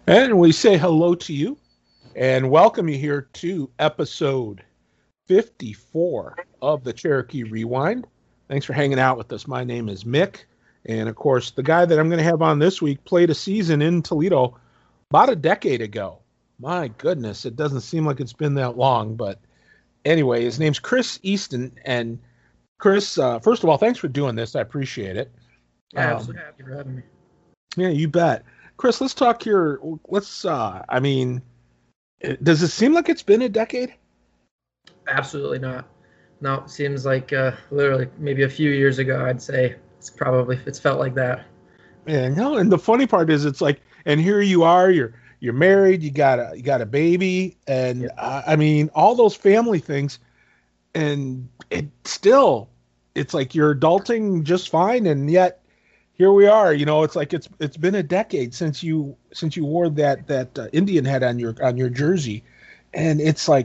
And we say hello to you and welcome you here to episode 54 of the Cherokee Rewind. Thanks for hanging out with us. My name is Mick. And of course, the guy that I'm going to have on this week played a season in Toledo about a decade ago. My goodness, it doesn't seem like it's been that long. But anyway, his name's Chris Easton. And Chris, first of all, thanks for doing this. I appreciate it. Absolutely. Thank you for having me. Yeah, you bet. Chris, let's talk here. Does it seem like it's been a decade? Absolutely not. No, it seems like literally maybe a few years ago, I'd say it's felt like that. Yeah, no, and the funny part is it's like, and here you are, you're married, you got a baby, and Yep. all those family things, and it's like you're adulting just fine, and yet here we are. It's like it's been a decade since you wore that Indian head on your jersey, and it's like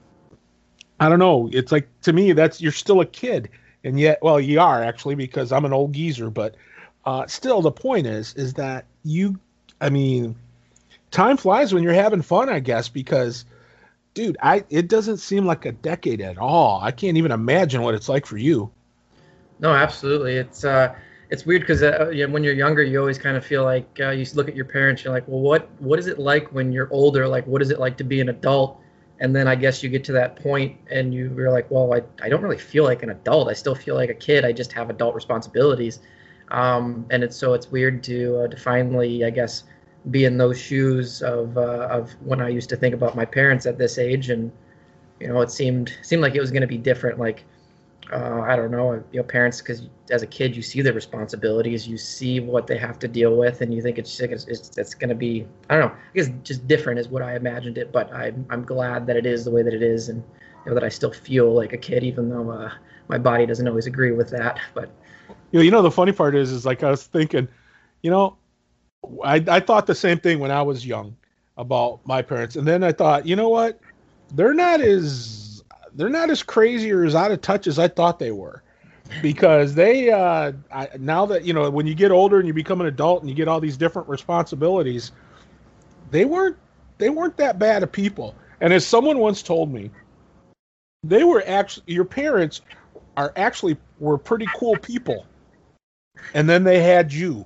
I don't know. It's like to me that's you're still a kid, and yet, well, you are actually because I'm an old geezer. But still, the point is that I mean, time flies when you're having fun, I guess. Because, dude, it doesn't seem like a decade at all. I can't even imagine what it's like for you. No, absolutely. It's weird because when you're younger, you always kind of feel like you look at your parents, you're like, well, what is it like when you're older? Like, what is it like to be an adult? And then I guess you get to that point and you're like, well, I don't really feel like an adult. I still feel like a kid. I just have adult responsibilities. And it's weird to finally, I guess, be in those shoes of when I used to think about my parents at this age, and it seemed like it was going to be different. Like I don't know, parents, because as a kid you see their responsibilities, you see what they have to deal with, and you think it's going to be, I don't know, I guess just different is what I imagined it. But I'm glad that it is the way that it is, and that I still feel like a kid, even though my body doesn't always agree with that. But The funny part is like I was thinking, you know, I thought the same thing when I was young about my parents, and then I thought, you know what? They're not as they're not as crazy or as out of touch as I thought they were, because now that when you get older and you become an adult and you get all these different responsibilities, they weren't they weren't that bad of people. And as someone once told me, they were actually your parents are actually were pretty cool people, and then they had you.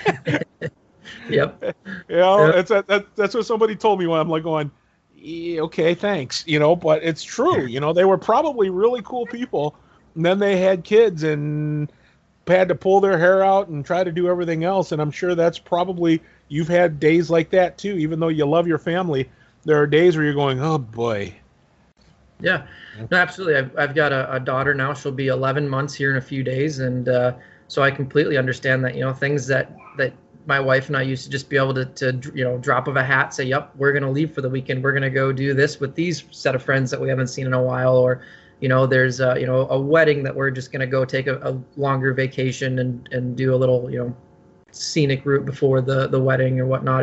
yep. Yep. That's what somebody told me when I'm like going, "Yeah, okay, thanks." But it's true. They were probably really cool people, and then they had kids and had to pull their hair out and try to do everything else. And I'm sure that's probably you've had days like that too. Even though you love your family, there are days where you're going, "Oh boy." Yeah, no, absolutely. I've got a daughter now. She'll be 11 months here in a few days, and so I completely understand that. Things that my wife and I used to just be able to drop of a hat, say, "Yep, we're gonna leave for the weekend. We're gonna go do this with these set of friends that we haven't seen in a while," or there's a wedding that we're just gonna go take a longer vacation and do a little scenic route before the wedding or whatnot.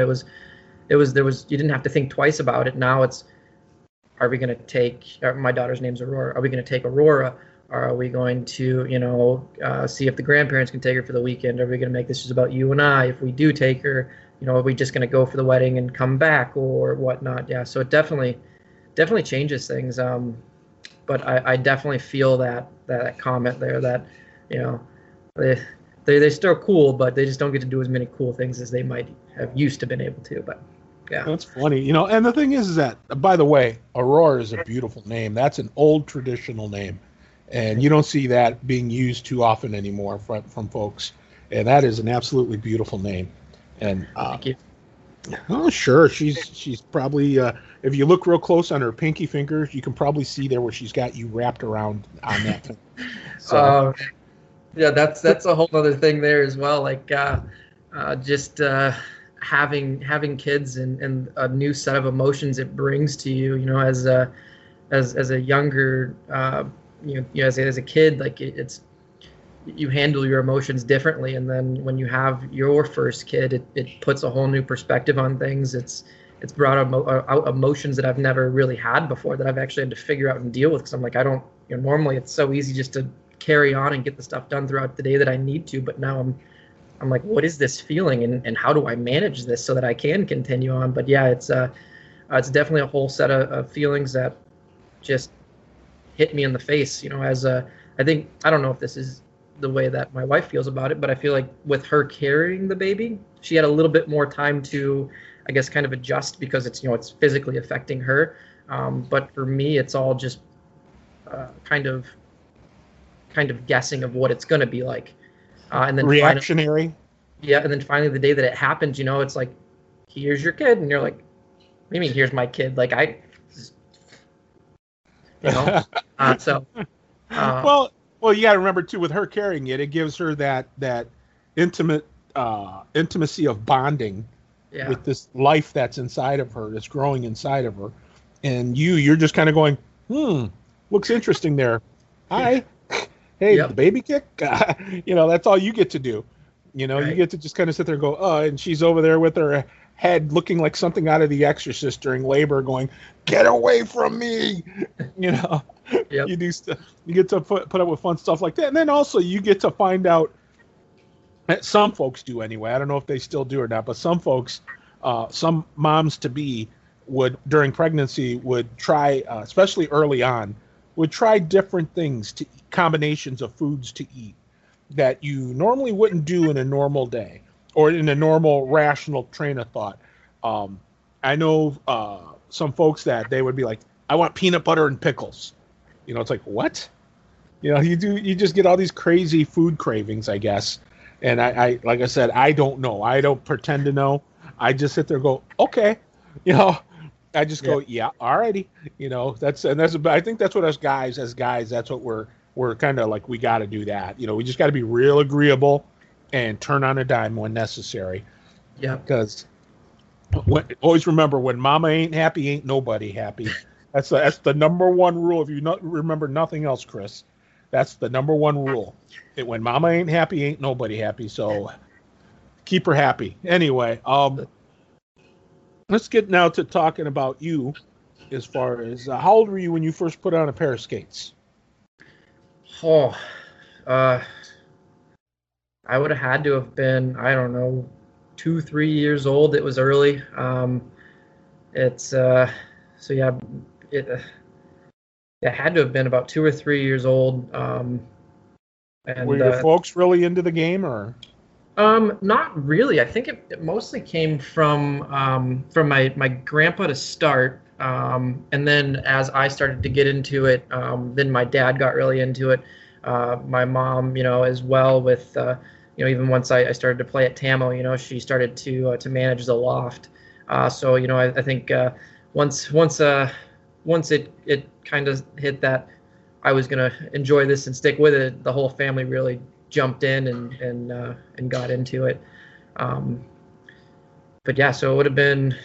You didn't have to think twice about it. Now it's, are we going to take, my daughter's name's Aurora, are we going to take Aurora? Are we going to, see if the grandparents can take her for the weekend? Are we going to make this just about you and I? If we do take her, are we just going to go for the wedding and come back or whatnot? Yeah, so it definitely changes things. But I definitely feel that comment there that, you know, they, they're still cool, but they just don't get to do as many cool things as they might have used to been able to. But yeah. That's funny, And the thing is that, by the way, Aurora is a beautiful name. That's an old traditional name, and you don't see that being used too often anymore from folks. And that is an absolutely beautiful name. And Thank you. oh, sure, she's probably if you look real close on her pinky finger, you can probably see there where she's got you wrapped around on that thing. So Yeah, that's a whole other thing there as well. Like just having kids and a new set of emotions it brings to you. As a younger as a kid, like it's you handle your emotions differently, and then when you have your first kid, it puts a whole new perspective on things. It's brought out emotions that I've never really had before, that I've actually had to figure out and deal with, because I'm like, I don't, normally it's so easy just to carry on and get the stuff done throughout the day that I need to, but now I'm I'm like, what is this feeling, and how do I manage this so that I can continue on? But yeah, it's definitely a whole set of feelings that just hit me in the face. I think, I don't know if this is the way that my wife feels about it, but I feel like with her carrying the baby, she had a little bit more time to, I guess, kind of adjust, because it's physically affecting her. But for me, it's all just kind of guessing of what it's going to be like. And then reactionary. Yeah, and then finally the day that it happens, it's like, here's your kid, and you're like, what do you mean here's my kid? Like so. Well, you got to remember too, with her carrying it, it gives her that intimate intimacy of bonding with this life that's inside of her, that's growing inside of her, and you're just kind of going, looks interesting there. Hi. Hey, the baby kick? That's all you get to do. Right. You get to just kind of sit there and go, oh, and she's over there with her head looking like something out of The Exorcist during labor going, get away from me. Yep. You do stuff. You get to put up with fun stuff like that. And then also you get to find out, some folks do anyway, I don't know if they still do or not, but some folks, some moms to be during pregnancy would try, especially early on, would try different things, combinations of foods to eat that you normally wouldn't do in a normal day or in a normal rational train of thought. I know some folks that they would be like, I want peanut butter and pickles. It's like, what? You just get all these crazy food cravings, I guess. And I like I said, I don't know. I don't pretend to know. I just sit there and go, okay. I just go, yeah, alrighty. I think that's what us guys, that's what we're kind of like, we got to do that. We just got to be real agreeable and turn on a dime when necessary. Yeah. Because always remember, when mama ain't happy, ain't nobody happy. That's the number one rule. If you remember nothing else, Chris, that's the number one rule. When mama ain't happy, ain't nobody happy. So keep her happy. Anyway, let's get now to talking about you. As far as how old were you when you first put on a pair of skates? Oh, I would have had to have been, I don't know, 2-3 years old. It was early. It had to have been about 2 or 3 years old. And were your folks really into the game, or? Not really. I think it mostly came from my grandpa to start. And then as I started to get into it, then my dad got really into it. My mom, as well, with, even once I started to play at TAMO, she started to manage the loft. So, I think once it kind of hit that I was going to enjoy this and stick with it, the whole family really jumped in and got into it. But yeah, so it would have been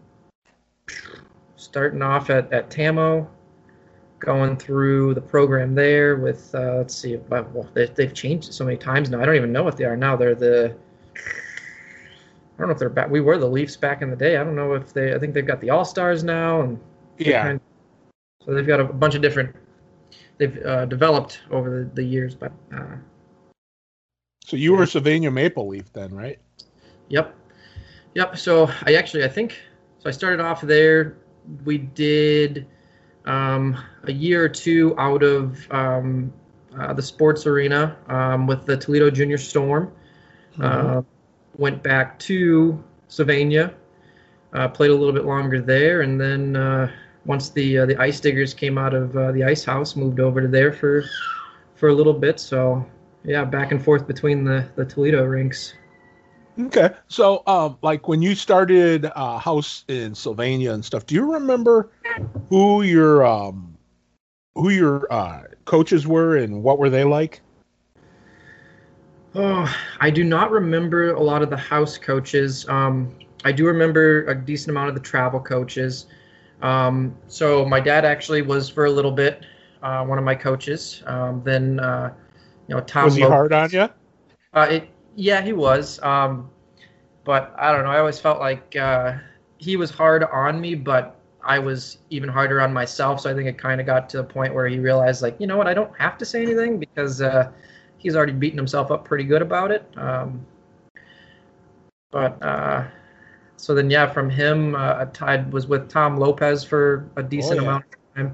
starting off at TAMO, going through the program there with, let's see, they've changed it so many times now. I don't even know what they are now. I don't know if they're back. We were the Leafs back in the day. I don't know if I think they've got the All-Stars now. And yeah. So they've got a bunch of different, they've developed over the years. But so you were Sylvania Maple Leaf then, right? Yep. So I started off there. We did a year or two out of the sports arena with the Toledo Junior Storm. Mm-hmm. Went back to Sylvania, played a little bit longer there, and then once the Ice Diggers came out of the Ice House, moved over to there for a little bit. So yeah, back and forth between the Toledo rinks. Okay, so like when you started house in Sylvania and stuff, do you remember who your coaches were and what were they like? Oh, I do not remember a lot of the house coaches. I do remember a decent amount of the travel coaches. So my dad actually was for a little bit one of my coaches. Then Tom. Was he hard on you? Yeah, he was. But I don't know. I always felt like he was hard on me, but I was even harder on myself. So I think it kind of got to the point where he realized, like, you know what, I don't have to say anything because he's already beaten himself up pretty good about it. But so then, yeah, from him, I was with Tom Lopez for a decent amount of time.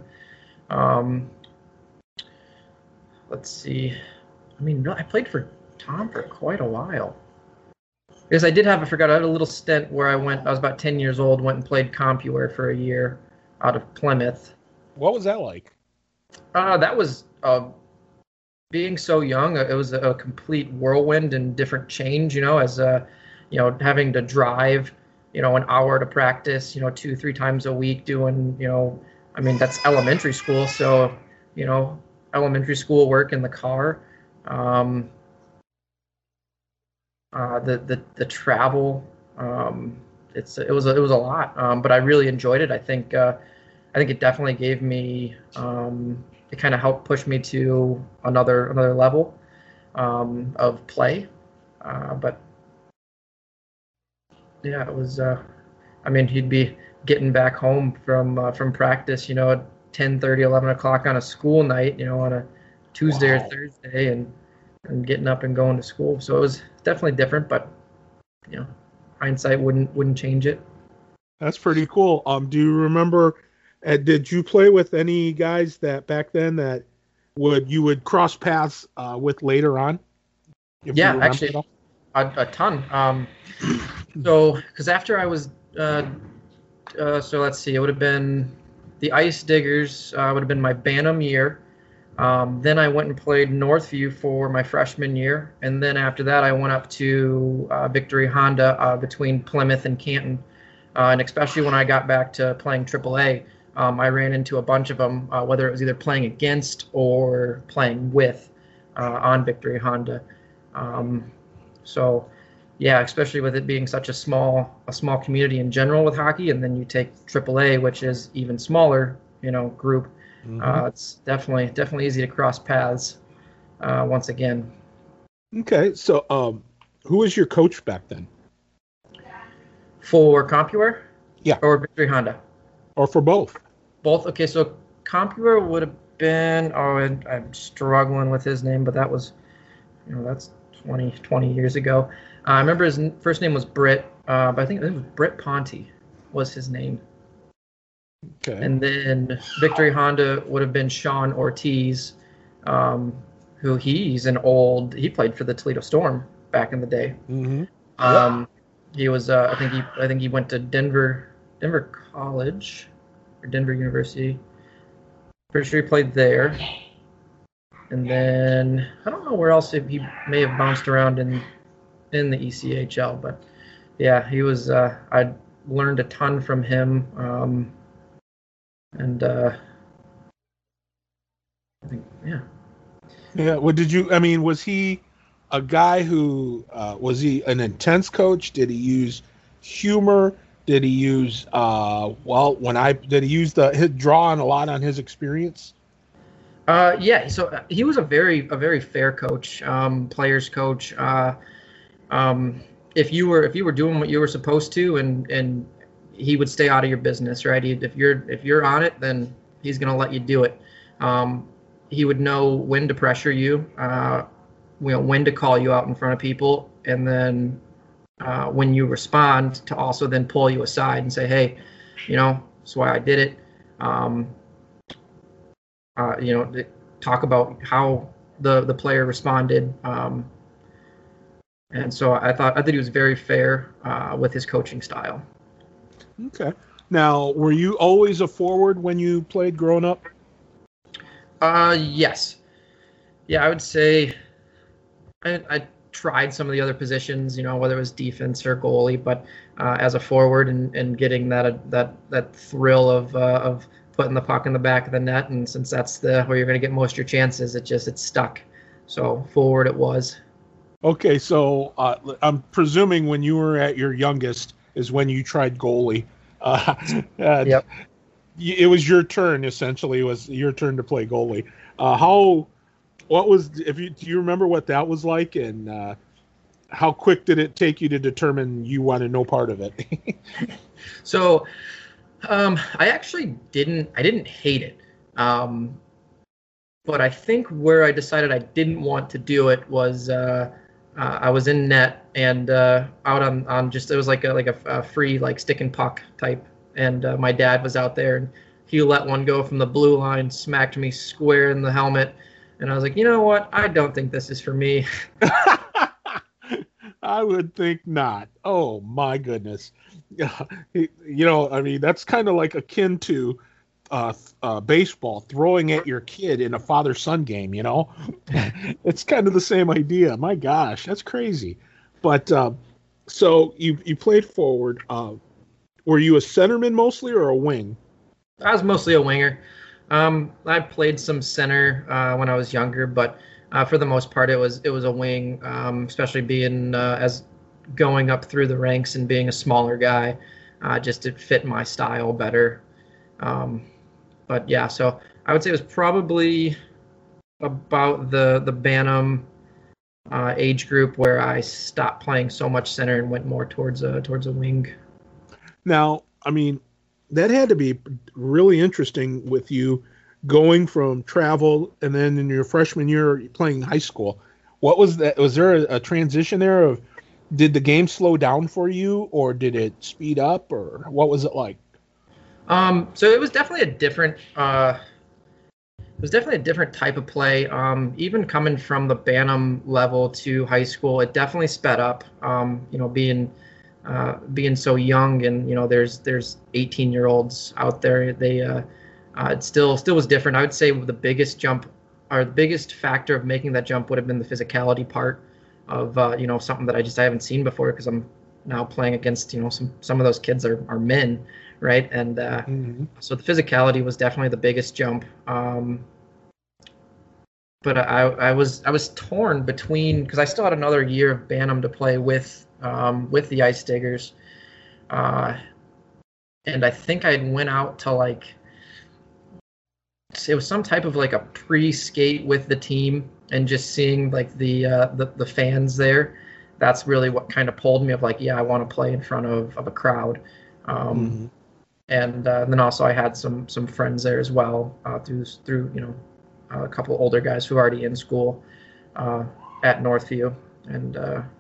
Let's see. I mean, no, I played for Tom for quite a while. Because I had a little stint where I was about 10 years old, went and played CompuWare for a year out of Plymouth. What was that like? That was, being so young, it was a complete whirlwind and different change, as having to drive, an hour to practice, 2-3 times a week doing, I mean, that's elementary school. So, elementary school work in the car. The travel, it was a lot, but I really enjoyed it. I think it definitely gave me, it kind of helped push me to another level of play. But yeah, it was. I mean, he'd be getting back home from practice, at 10:30, 11 o'clock on a school night, on a Tuesday or Thursday, and getting up and going to school. So it was definitely different, but hindsight wouldn't change it. That's pretty cool. Do you remember? Did you play with any guys that back then that you would cross paths with later on? Yeah, actually, a ton. So because after I was, so let's see, it would have been the Ice Diggers. Would have been my Bantam year. Then I went and played Northview for my freshman year, and then after that I went up to Victory Honda between Plymouth and Canton, and especially when I got back to playing AAA, I ran into a bunch of them, whether it was either playing against or playing with on Victory Honda. So, yeah, especially with it being such a small community in general with hockey, and then you take AAA, which is even smaller, group. Mm-hmm. It's definitely easy to cross paths once again. Okay, so who was your coach back then? For CompuWare? Yeah. Or Victory Honda? Or for both? Both. Okay, so CompuWare would have been, I'm struggling with his name, but that was, that's 20 years ago. I remember his first name was Britt, but I think it was Britt Ponte was his name. Okay. And then Victory Honda would have been Sean Ortiz, who he played for the Toledo Storm back in the day. Mm-hmm. He was, I think he went to Denver College or Denver University. Pretty sure he played there. And then I don't know where else he may have bounced around in the ECHL, but yeah, he was. I learned a ton from him. And I think, yeah. Yeah. What did you? I mean, was he a guy who was he an intense coach? Did he use humor? Did he use did he use draw on a lot on his experience? Yeah. So he was a very fair coach, players coach. If you were doing what you were supposed to, and he would stay out of your business, right? If you're on it, then he's going to let you do it. He would know when to pressure you, when to call you out in front of people, and then when you respond, to also then pull you aside and say, hey, that's why I did it. Talk about how the player responded. And so I thought he was very fair with his coaching style. Okay. Now, were you always a forward when you played growing up? Yes. Yeah, I would say I tried some of the other positions, whether it was defense or goalie, but as a forward and getting that thrill of putting the puck in the back of the net, and since that's where you're going to get most of your chances, it stuck. So forward it was. Okay, so I'm presuming when you were at your youngest is when you tried goalie. Yep. It was your turn, essentially. It was your turn to play goalie. Do you remember what that was like, and how quick did it take you to determine you wanted no part of it? So, I actually didn't hate it. But I think where I decided I didn't want to do it was I was in net, and out on just it was like a free like stick and puck type, and my dad was out there and he let one go from the blue line, smacked me square in the helmet, and I was like, you know what? I don't think this is for me. I would think not. Oh my goodness. I mean, that's kind of like akin to baseball, throwing at your kid in a father-son game, It's kind of the same idea. My gosh, that's crazy. But so you played forward. Were you a centerman mostly or a wing? I was mostly a winger. I played some center when I was younger, but for the most part, it was a wing, especially being as going up through the ranks and being a smaller guy, just to fit my style better. But yeah, so I would say it was probably about the Bantam age group where I stopped playing so much center and went more towards a wing. Now, I mean, that had to be really interesting with you going from travel and then in your freshman year playing high school. What was that? Was there a transition there of did the game slow down for you or did it speed up or what was it like? So it was definitely a different type of play. Even coming from the Bantam level to high school, it definitely sped up. Being so young, and there's 18-year-olds out there. It still was different. I would say the biggest jump, or the biggest factor of making that jump, would have been the physicality part of something that I haven't seen before, because I'm now playing against some of those kids are men, right? And so the physicality was definitely the biggest jump. But I was torn between, because I still had another year of Bantam to play with the Ice Diggers, and I think I went out to it was some type of like a pre-skate with the team, and just seeing like the fans there. That's really what kind of pulled me of like, yeah, I want to play in front of a crowd. And then also I had some friends there as well, through a couple older guys who were already in school at Northview, and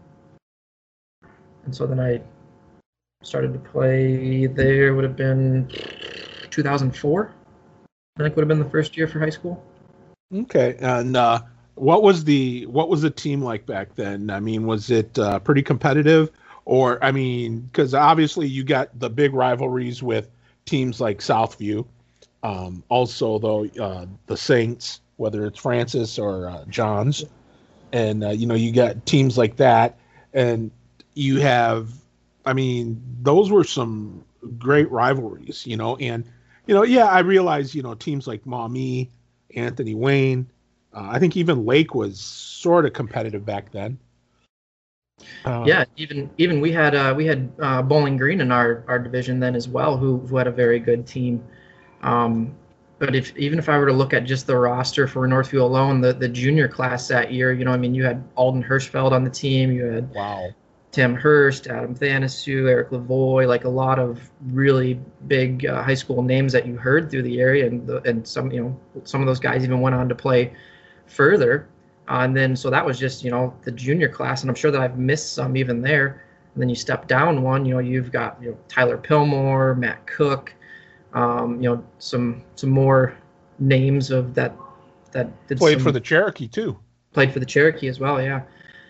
so then I started to play there. Would have been 2004. I think would have been the first year for high school. Okay, and what was the team like back then? I mean, was it pretty competitive, or I mean, because obviously you got the big rivalries with teams like Southview, also though the Saints, whether it's Francis or Johns, and you got teams like that, and you have, I mean, those were some great rivalries, and yeah, I realize teams like Maumee, Anthony Wayne. I think even Lake was sort of competitive back then. Yeah, even we had Bowling Green in our division then as well, who had a very good team. But even if I were to look at just the roster for Northview alone, the junior class that year, you had Alden Hirschfeld on the team, you had Tim Hurst, Adam Thanasu, Eric Lavoie, like a lot of really big high school names that you heard through the area, and some of those guys even went on to play further. And then so that was just the junior class, and I'm sure that I've missed some even there. And then you step down one, you've got Tyler Pillmore, Matt Cook, some more names of that did played for the Cherokee too. Played for the Cherokee as well, yeah.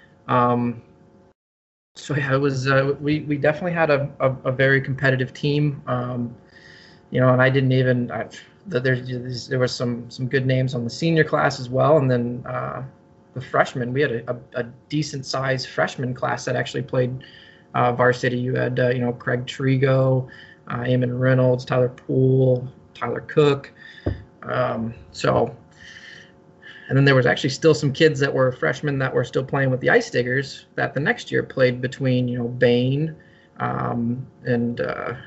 So yeah, it was we definitely had a very competitive team, and I didn't even there was some good names on the senior class as well, and then the freshmen, we had a decent sized freshman class that actually played varsity. You had Craig Trigo, Eamon Reynolds, Tyler Poole, Tyler Cook, and then there was actually still some kids that were freshmen that were still playing with the Ice Diggers that the next year played between, Bain and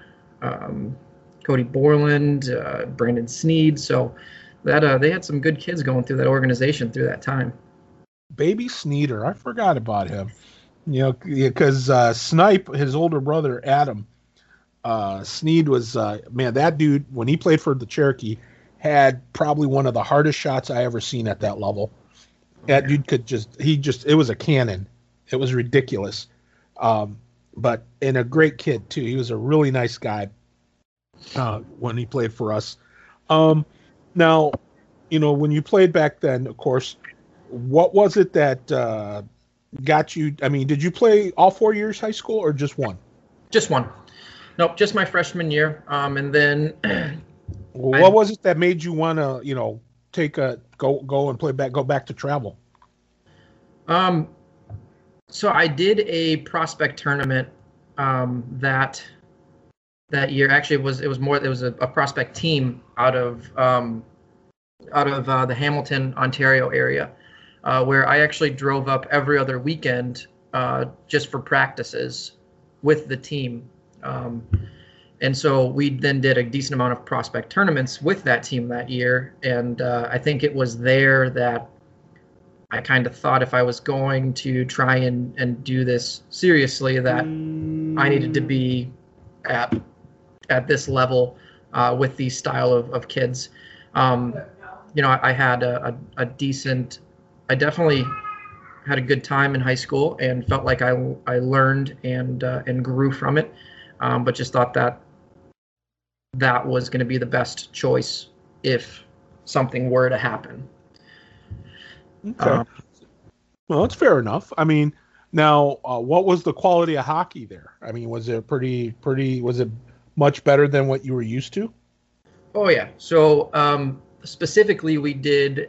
Cody Borland, Brandon Sneed. So that they had some good kids going through that organization through that time. Baby Sneeder, I forgot about him. Because Snipe, his older brother Adam, Sneed was that dude when he played for the Cherokee had probably one of the hardest shots I ever seen at that level. That dude it was a cannon. It was ridiculous. But and a great kid too. He was a really nice guy when he played for us. Now, when you played back then, of course, what was it that got you? I mean, did you play all 4 years high school or just one? Just one. Nope, just my freshman year. And then what was it that made you want to, take a go and go back to travel? So I did a prospect tournament that year. Actually, it was a prospect team out of the Hamilton, Ontario area, where I actually drove up every other weekend just for practices with the team. And so we then did a decent amount of prospect tournaments with that team that year. And I think it was there that I kind of thought if I was going to try and do this seriously, that I needed to be at this level with these style of kids. I had a decent, I definitely had a good time in high school and felt like I learned and grew from it, but just thought that was going to be the best choice if something were to happen. Okay. Well, that's fair enough. I mean, now, what was the quality of hockey there? I mean, was it was it much better than what you were used to? Oh yeah. So specifically, we did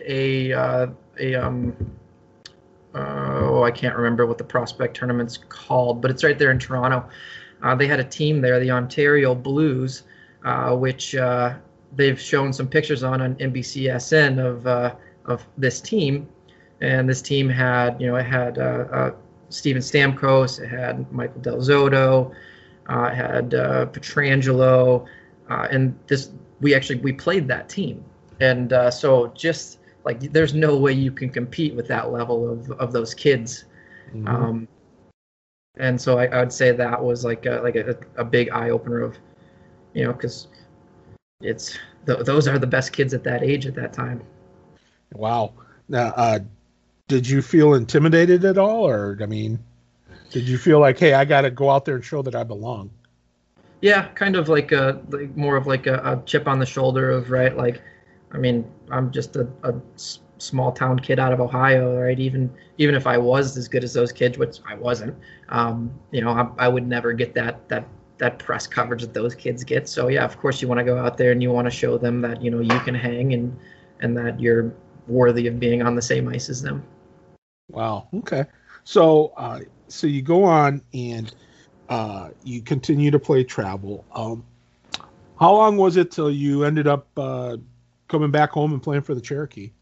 I can't remember what the prospect tournament's called, but it's right there in Toronto. They had a team there, the Ontario Blues, which they've shown some pictures on NBCSN of this team. And this team had, it had Steven Stamkos, it had Michael Del Zotto, it had Pietrangelo, and we played that team. And so just like there's no way you can compete with that level of those kids. Mm-hmm. And so I would say that was like a big eye opener of, because those are the best kids at that age at that time. Wow. Now, did you feel intimidated at all? Or, I mean, did you feel like, hey, I got to go out there and show that I belong? Yeah, kind of like more of like a chip on the shoulder of, right? Like, I mean, I'm just a small town kid out of Ohio, right? Even if I was as good as those kids, which I wasn't, I would never get that press coverage that those kids get. So yeah, of course you want to go out there and you want to show them that, you can hang and that you're worthy of being on the same ice as them. Wow. Okay. So you go on and you continue to play travel. How long was it till you ended up coming back home and playing for the Cherokee?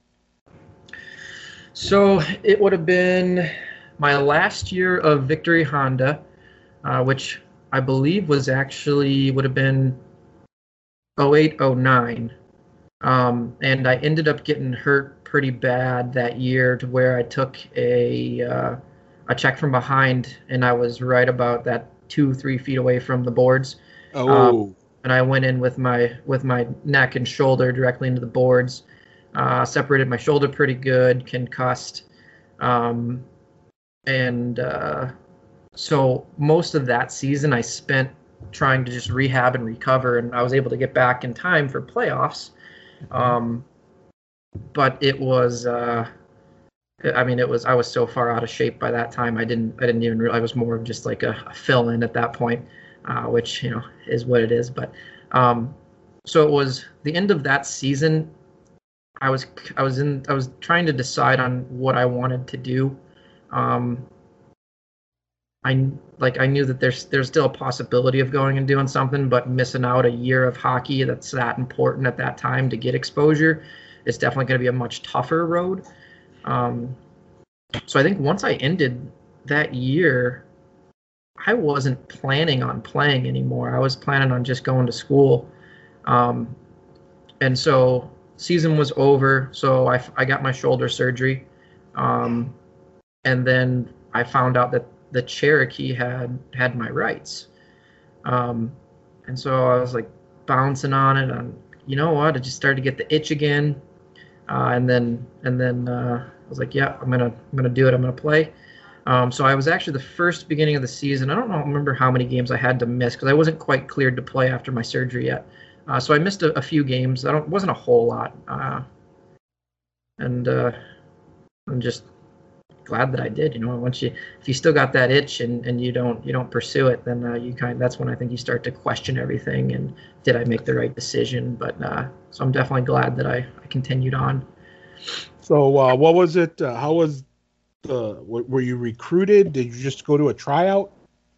So it would have been my last year of Victory Honda, which I believe would have been 08, 09. And I ended up getting hurt pretty bad that year to where I took a check from behind and I was right about that 2-3 feet away from the boards. Oh. And I went in with my neck and shoulder directly into the boards. Separated my shoulder pretty good, concussed. So most of that season I spent trying to just rehab and recover, and I was able to get back in time for playoffs. But it was, I was so far out of shape by that time. I didn't even realize I was more of just like a fill-in at that point, which, is what it is. But, so it was the end of that season. I was trying to decide on what I wanted to do. I knew that there's still a possibility of going and doing something, but missing out a year of hockey that's that important at that time to get exposure is definitely going to be a much tougher road. So I think once I ended that year, I wasn't planning on playing anymore. I was planning on just going to school. And so season was over. So I got my shoulder surgery. And then I found out that the Cherokee had my rights. And so I was like bouncing on it. And you know what? I just started to get the itch again. And then I was like, yeah, I'm gonna do it. I'm gonna play. So I was actually the first beginning of the season. I don't remember how many games I had to miss because I wasn't quite cleared to play after my surgery yet. So I missed a few games. Wasn't a whole lot, and I'm just glad that I did. If you still got that itch and you don't pursue it, then that's when I think you start to question everything and did I make the right decision? But so I'm definitely glad that I continued on. So what was it? How was were you recruited? Did you just go to a tryout?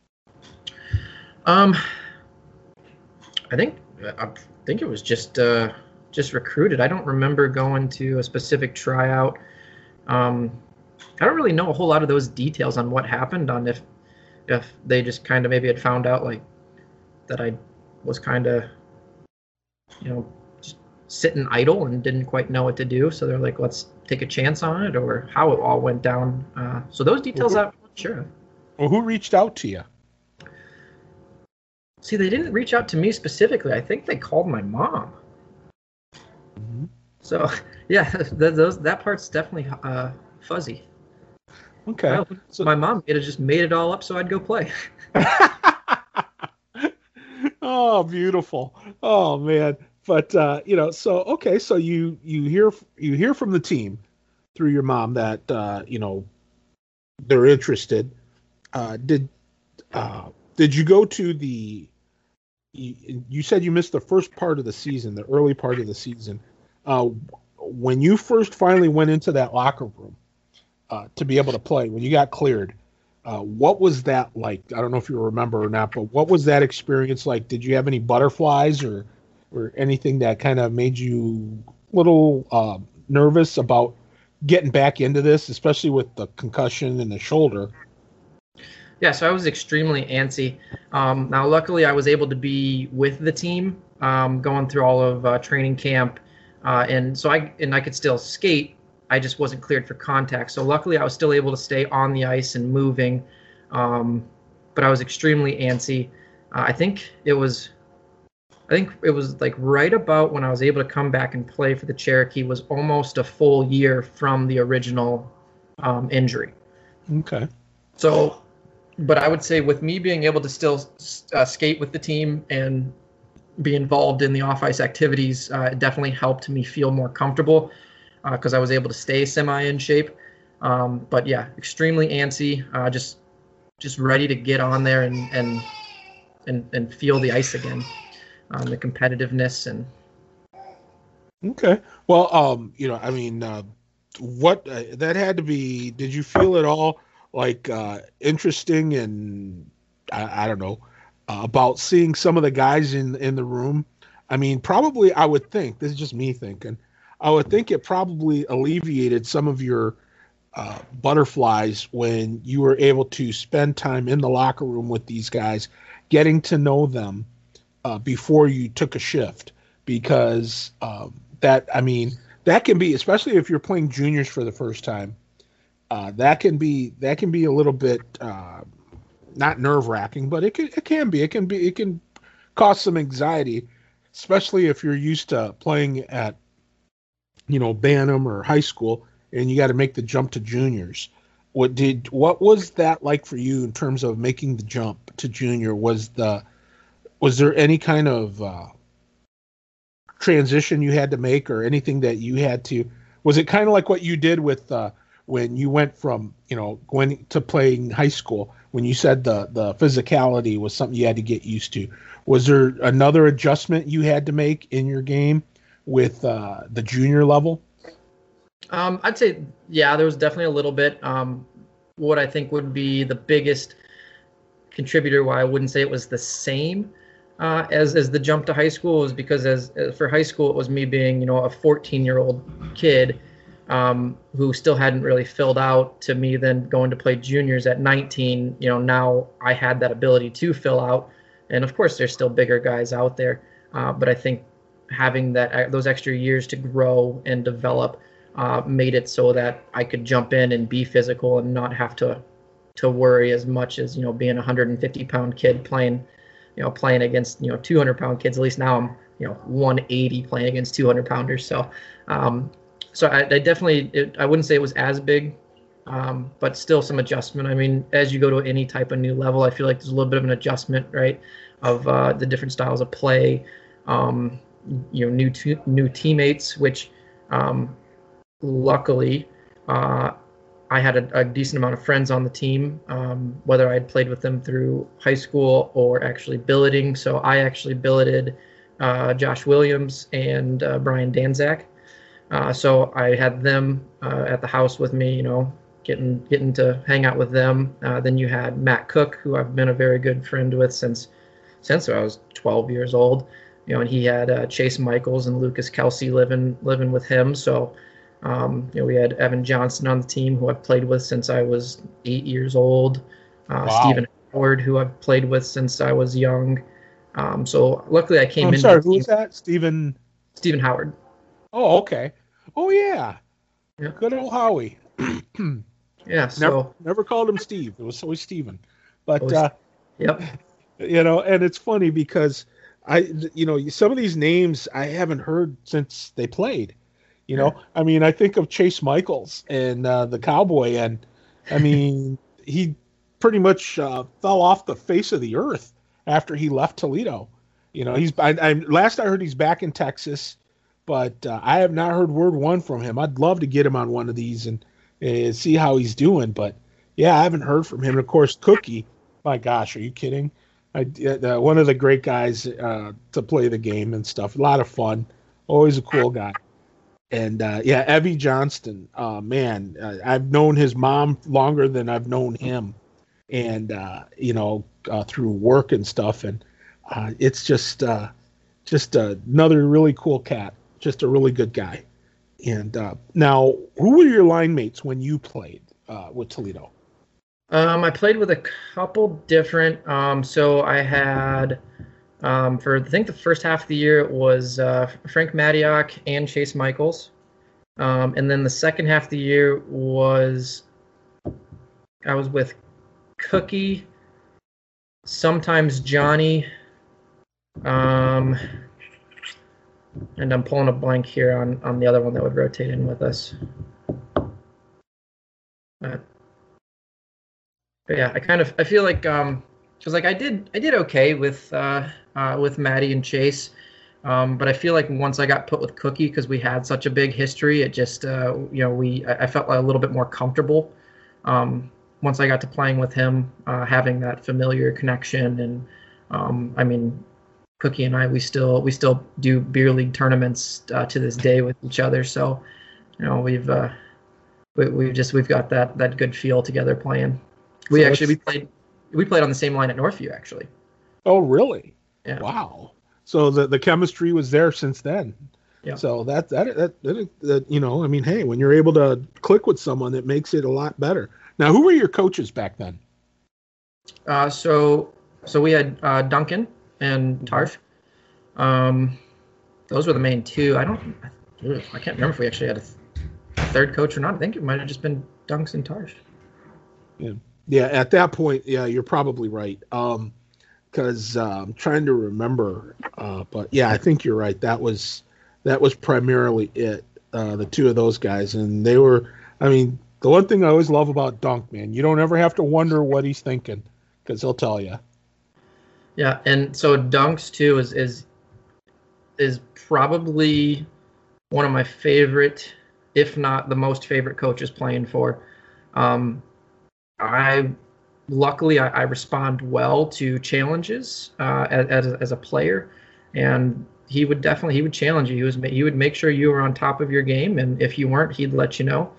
I think it was just recruited. I don't remember going to a specific tryout. I don't really know a whole lot of those details on what happened, on if they just kind of maybe had found out like that I was kind of just sitting idle and didn't quite know what to do, so they're like, let's take a chance on it, or how it all went down. So those details I'm not sure of. Well, who reached out to you? See, they didn't reach out to me specifically. I think they called my mom. Mm-hmm. So yeah, that part's definitely fuzzy. Okay. Well, so my mom just made it all up so I'd go play. Oh, beautiful. Oh man. But so okay, so you hear from the team through your mom that they're interested. Did you go to the? You said you missed the first part of the season, the early part of the season. When you first finally went into that locker room to be able to play, when you got cleared, what was that like? I don't know if you remember or not, but what was that experience like? Did you have any butterflies or anything that kind of made you a little nervous about getting back into this, especially with the concussion and the shoulder? Yeah, so I was extremely antsy. Now, luckily, I was able to be with the team going through all of training camp, and so I could still skate. I just wasn't cleared for contact. So luckily, I was still able to stay on the ice and moving, but I was extremely antsy. I think it was like right about when I was able to come back and play for the Cherokee was almost a full year from the original injury. Okay. So, but I would say with me being able to still skate with the team and be involved in the off-ice activities, it definitely helped me feel more comfortable because I was able to stay semi in shape. But yeah, extremely antsy, just ready to get on there and feel the ice again. The competitiveness and. Okay. Well, what that had to be, did you feel at all like interesting and I don't know about seeing some of the guys in the room? I mean, probably I would think, this is just me thinking, I would think it probably alleviated some of your butterflies when you were able to spend time in the locker room with these guys, getting to know them before you took a shift, because that can be, especially if you're playing juniors for the first time, that can be a little bit not nerve-wracking, but it can cause some anxiety, especially if you're used to playing at Bantam or high school and you got to make the jump to juniors. What was that like for you in terms of making the jump to junior? Was there any kind of transition you had to make, or anything that you had to? Was it kind of like what you did with when you went from going to playing high school? When you said the physicality was something you had to get used to, was there another adjustment you had to make in your game with the junior level? I'd say yeah, there was definitely a little bit. What I think would be the biggest contributor why I wouldn't say it was the same as the jump to high school is because as for high school it was me being a 14-year-old kid who still hadn't really filled out, to me then going to play juniors at 19. Now I had that ability to fill out, and of course there's still bigger guys out there, but I think having those extra years to grow and develop made it so that I could jump in and be physical and not have to worry as much as being a 150-pound kid playing against 200-pound kids. At least now I'm 180 playing against 200-pounders. So I definitely I wouldn't say it was as big but still some adjustment. I mean, as you go to any type of new level, I feel like there's a little bit of an adjustment, right, of the different styles of play, new teammates, which luckily I had a decent amount of friends on the team, whether I had played with them through high school or actually billeting. So I actually billeted Josh Williams and Brian Danzak. So I had them at the house with me, getting to hang out with them. Then you had Matt Cook, who I've been a very good friend with since I was 12 years old. And he had Chase Michaels and Lucas Kelsey living with him. So we had Evan Johnson on the team, who I've played with since I was 8 years old. Wow. Stephen Howard, who I've played with since I was young. So luckily I came in. I'm sorry, who was that? Stephen Howard. Oh, okay. Oh, yeah. Yeah. Good old Howie. Yeah. So never called him Steve. It was always Stephen. But yep. And it's funny because some of these names I haven't heard since they played. I mean, I think of Chase Michaels and the Cowboy, and I mean, he pretty much fell off the face of the earth after he left Toledo. Last I heard, he's back in Texas, but I have not heard word one from him. I'd love to get him on one of these and see how he's doing, but yeah, I haven't heard from him. And of course, Cookie, my gosh, are you kidding? One of the great guys to play the game and stuff. A lot of fun. Always a cool guy. And Evie Johnston, man, I've known his mom longer than I've known him, and through work and stuff. And it's just another really cool cat, just a really good guy. And now, who were your line mates when you played with Toledo? I played with a couple different. So I had. For I think the first half of the year it was Frank Mattiak and Chase Michaels, and then the second half of the year I was with Cookie, sometimes Johnny, and I'm pulling a blank here on the other one that would rotate in with us. But yeah, I feel like because I did okay with Maddie and Chase, but I feel like once I got put with Cookie, because we had such a big history, it just I felt a little bit more comfortable once I got to playing with him, having that familiar connection. And I mean, Cookie and I, we still do beer league tournaments to this day with each other. So we've got that good feel together playing. We played on the same line at Northview, actually. Oh, really? Yeah. Wow. So the chemistry was there since then. Yeah. So that I mean, hey, when you're able to click with someone, it makes it a lot better. Now, who were your coaches back then? So we had Duncan and Tarsh. Those were the main two. I can't remember if we actually had a third coach or not. I think it might have just been Dunks and Tarsh. Yeah. Yeah, at that point, yeah, you're probably right. Because I'm trying to remember, but yeah, I think you're right. That was primarily it. The two of those guys, and they were. I mean, the one thing I always love about Dunk, man, you don't ever have to wonder what he's thinking because he'll tell you. Yeah, and so Dunks too is probably one of my favorite, if not the most favorite coaches playing for. Luckily I respond well to challenges as a player, and he would challenge you. He would make sure you were on top of your game, and if you weren't, he'd let you know.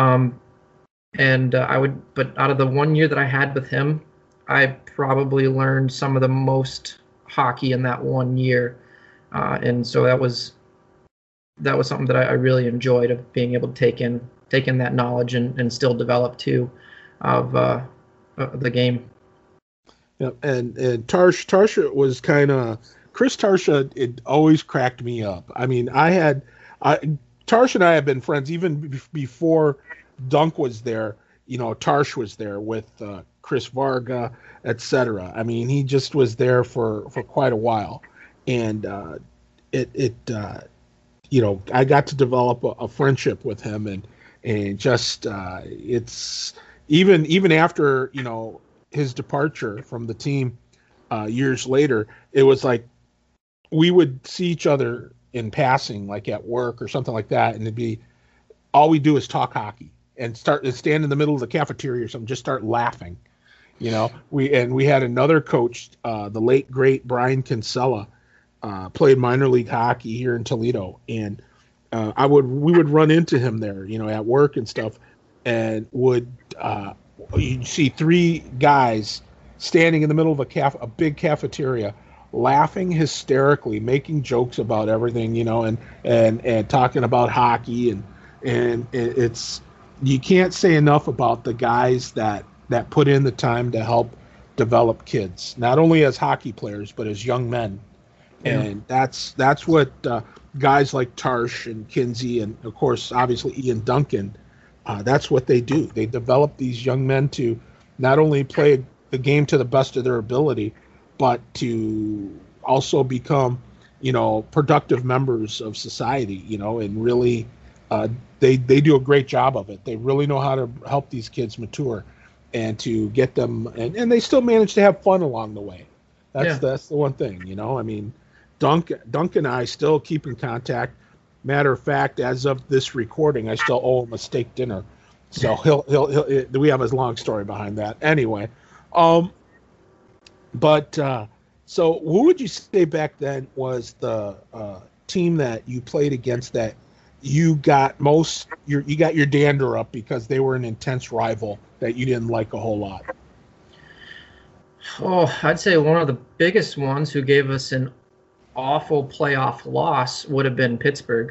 But out of the 1 year that I had with him, I probably learned some of the most hockey in that 1 year, and so that was something that I really enjoyed, of being able to take in that knowledge and still develop too of the game. Yeah, and Tarsha was kind of Chris Tarsha. It always cracked me up. I mean, Tarsha and I have been friends even before Dunk was there. Tarsh was there with Chris Varga, etc. I mean, he just was there for quite a while, and I got to develop a friendship with him, and just it's even after his departure from the team years later, it was like we would see each other in passing, like at work or something like that, and it'd be all we do is talk hockey and stand in the middle of the cafeteria or something, just start laughing. We had another coach, the late great Brian Kinsella, played minor league hockey here in Toledo, and we would run into him there, at work and stuff, and you'd see three guys standing in the middle of a big cafeteria, laughing hysterically, making jokes about everything, and talking about hockey, and it's, you can't say enough about the guys that put in the time to help develop kids, not only as hockey players but as young men. Yeah. And that's what guys like Tarsh and Kinsey and of course obviously Ian Duncan, that's what they do. They develop these young men to not only play the game to the best of their ability, but to also become, productive members of society, and really they do a great job of it. They really know how to help these kids mature and to get them, and they still manage to have fun along the way. That's the one thing, I mean, Dunk and I still keep in contact. Matter of fact, as of this recording, I still owe him a steak dinner. So we have a long story behind that. Anyway, so who would you say back then was the team that you played against that you got your dander up because they were an intense rival that you didn't like a whole lot? Oh, I'd say one of the biggest ones who gave us an awful playoff loss would have been Pittsburgh.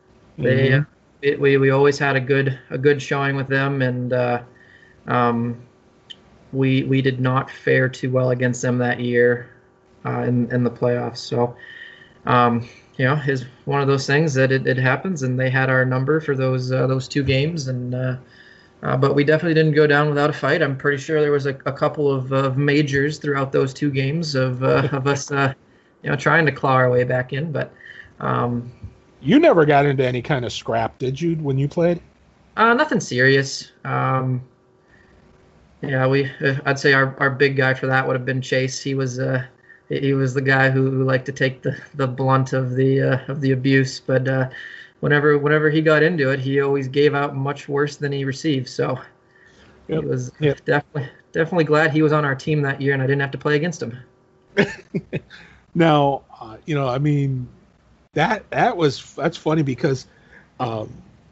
We always had a good showing with them, and we did not fare too well against them that year in the playoffs. So is one of those things that it happens, and they had our number for those two games, and but we definitely didn't go down without a fight. I'm pretty sure there was a couple of majors throughout those two games of us trying to claw our way back in, but you never got into any kind of scrap, did you, when you played? Nothing serious. I'd say our big guy for that would have been Chase. He was the guy who liked to take the blunt of the abuse, but whenever he got into it, he always gave out much worse than he received. So he was definitely glad he was on our team that year, and I didn't have to play against him. Now, I mean, that's funny because, who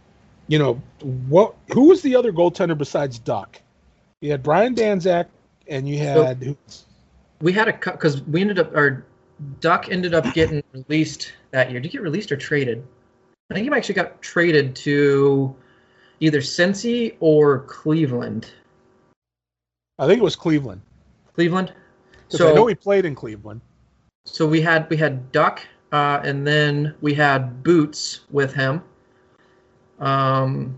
was the other goaltender besides Duck? You had Brian Danzak, and you had we had because our Duck ended up getting released that year. Did he get released or traded? I think he actually got traded to either Cincy or Cleveland. I think it was Cleveland. So I know he played in Cleveland. So we had Duck, and then we had Boots with him. And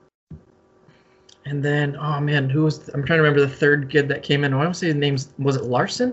then, oh man, I'm trying to remember the third kid that came in. I want to say his name was it Larson?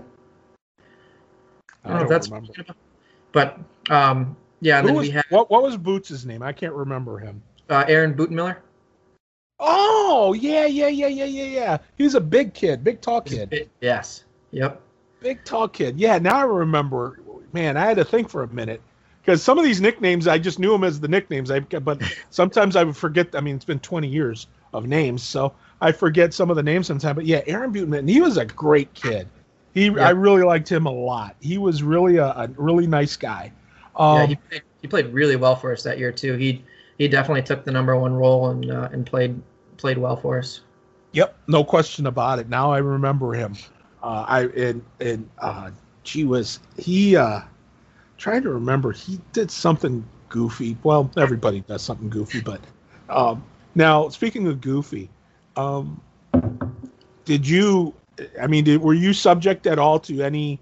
I don't know if that's remember. But yeah. And then we had what was Boots' name? I can't remember him. Aaron Butenmiller. Oh yeah. He's a big kid, big tall kid. Yes. Yep. Big tall kid. Yeah, now I remember. Man, I had to think for a minute because some of these nicknames I just knew them as the nicknames. But sometimes I would forget. I mean, it's been 20 years of names, so I forget some of the names sometimes. But yeah, Aaron Butenmiller, he was a great kid. I really liked him a lot. He was really a really nice guy. He played really well for us that year too. He definitely took the number one role and played well for us. Yep, no question about it. Now I remember him. Trying to remember, he did something goofy. Well, everybody does something goofy, but now speaking of goofy, were you subject at all to any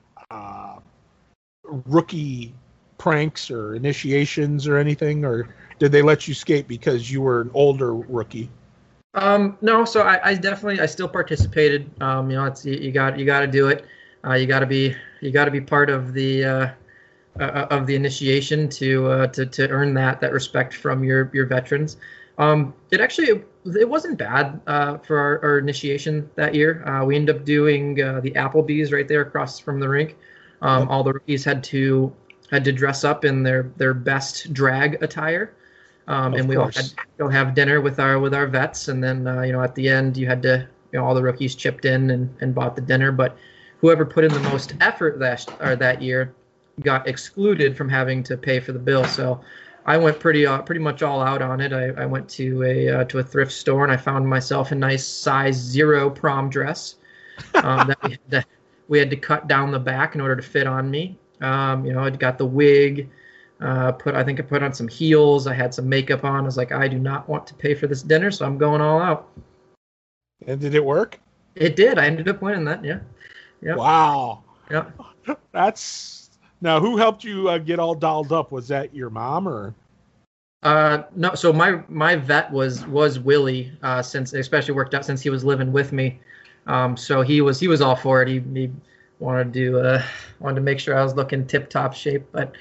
rookie pranks or initiations or anything, or did they let you skate because you were an older rookie? No, so I still participated. It's you got to do it. You got to be part of the initiation to earn that respect from your veterans. It wasn't bad for our initiation that year. We ended up doing the Applebee's right there across from the rink. Yep. All the rookies had to dress up in their best drag attire, and we all had to go have dinner with our vets. And then at the end, you had to all the rookies chipped in and bought the dinner. But whoever put in the most effort that year got excluded from having to pay for the bill. So I went pretty much all out on it. I went to a thrift store and I found myself a nice size 0 prom dress that we had to cut down the back in order to fit on me. I got the wig. I put on some heels. I had some makeup on. I was like, I do not want to pay for this dinner, so I'm going all out. And did it work? It did. I ended up winning that. Yeah. Yep. Wow. Yeah. Now, who helped you get all dolled up? Was that your mom or? No. So my vet was Willie, since especially worked out since he was living with me. So he was all for it. He wanted to make sure I was looking tip top shape, but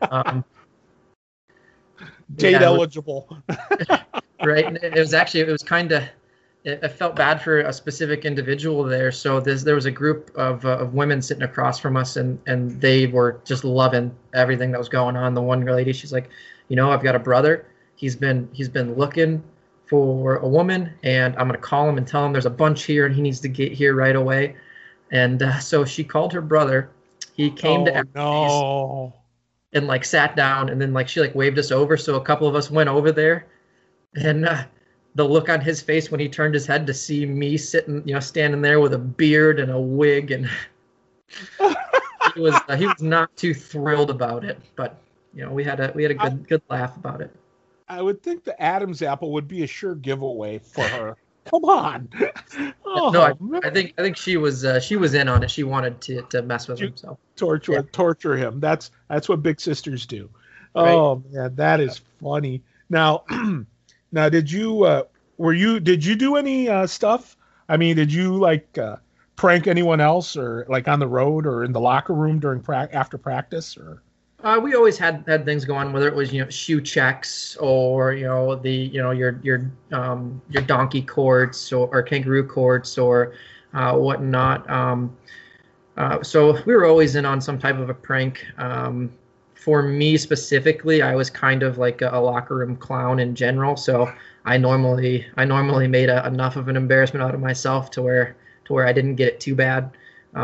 date eligible. Right. It was kind of. I felt bad for a specific individual there. So there was a group of women sitting across from us, and they were just loving everything that was going on. The one lady, she's like, I've got a brother. He's been looking for a woman, and I'm gonna call him and tell him there's a bunch here, and he needs to get here right away. And so she called her brother. He came to Applebee's and sat down, and then she waved us over. So a couple of us went over there, and the look on his face when he turned his head to see me standing there with a beard and a wig, and he was not too thrilled about it. But we had a good laugh about it. I would think the Adam's apple would be a sure giveaway for her. Come on. No, I think she was in on it. She wanted to mess with him. So torture him. That's what big sisters do. Right. Oh man, that is funny. Now. Now, did you do any stuff? I mean, did you prank anyone else, or on the road or in the locker room during after practice, or? We always had things going on, whether it was shoe checks or your donkey courts or kangaroo courts or whatnot. So we were always in on some type of a prank. For me specifically, I was kind of like a locker room clown in general. So I normally made enough of an embarrassment out of myself to where I didn't get it too bad.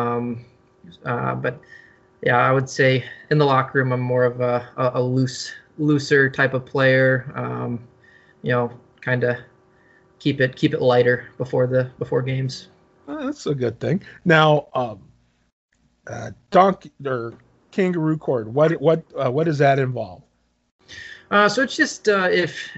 But yeah, I would say in the locker room, I'm more of a looser type of player. Kind of keep it lighter before games. That's a good thing. Now, donkey or kangaroo court, what does that involve? So it's just if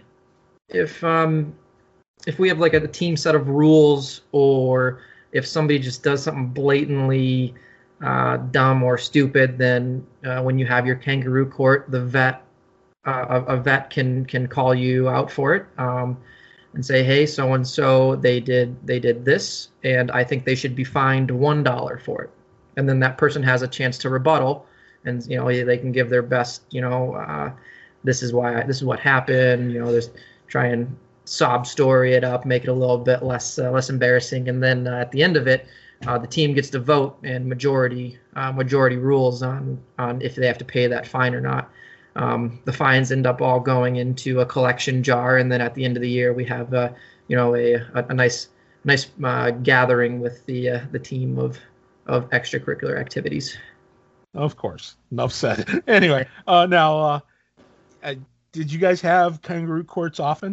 we have a team set of rules, or if somebody just does something blatantly dumb or stupid, then when you have your kangaroo court, the vet a vet can call you out for it, and say, hey, so and so they did this, and I think they should be fined $1 for it. And then that person has a chance to rebuttal, and they can give their best. This is what happened. There's try and sob story it up, make it a little bit less embarrassing, and then at the end of it, the team gets to vote, and majority rules on if they have to pay that fine or not. The fines end up all going into a collection jar, and then at the end of the year, we have a nice gathering with the team of extracurricular activities. Of course, enough said. Anyway, now, did you guys have kangaroo courts often?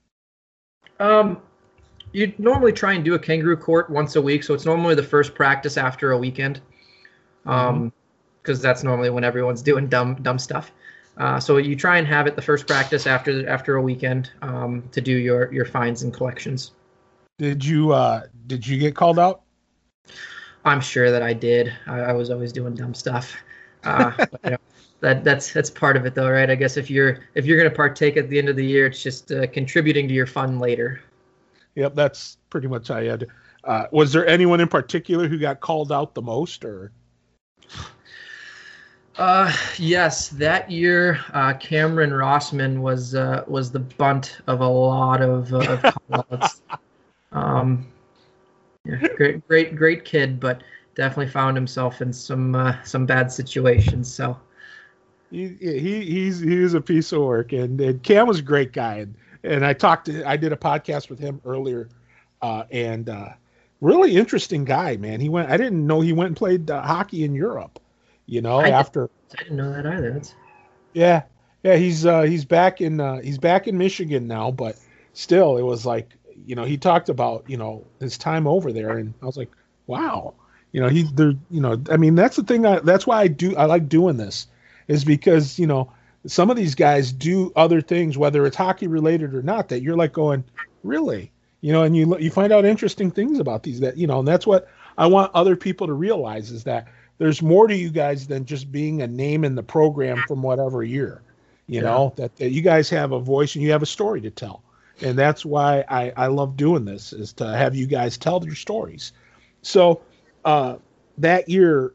You normally try and do a kangaroo court once a week, so it's normally the first practice after a weekend, because that's normally when everyone's doing dumb stuff. So you try and have it the first practice after a weekend to do your fines and collections. Did you get called out? I'm sure that I did. I was always doing dumb stuff. But, that's part of it, though, right? I guess if you're going to partake at the end of the year, it's just contributing to your fun later. Yep, that's pretty much how you had to. Was there anyone in particular who got called out the most, or? Yes, that year Cameron Rossman was the bunt of a lot of call-outs. Yeah, great kid, but definitely found himself in some bad situations. So He's a piece of work, and Cam was a great guy, and I did a podcast with him earlier, and really interesting guy, man. I didn't know he went and played hockey in Europe, I after. didn't know that either. Yeah, yeah, he's back in Michigan now, but still, it was like, he talked about, his time over there, and I was like, wow, he's there, I mean, that's the thing. That's why I like doing this, is because some of these guys do other things, whether it's hockey related or not, that you're like going, really, and you find out interesting things about these, that and that's what I want other people to realize, is that there's more to you guys than just being a name in the program from whatever year, Yeah. that you guys have a voice and you have a story to tell. And that's why I love doing this, is to have you guys tell your stories. So that year,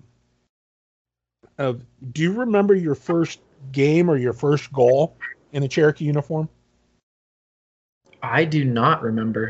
do you remember your first game or your first goal in a Cherokee uniform? I do not remember.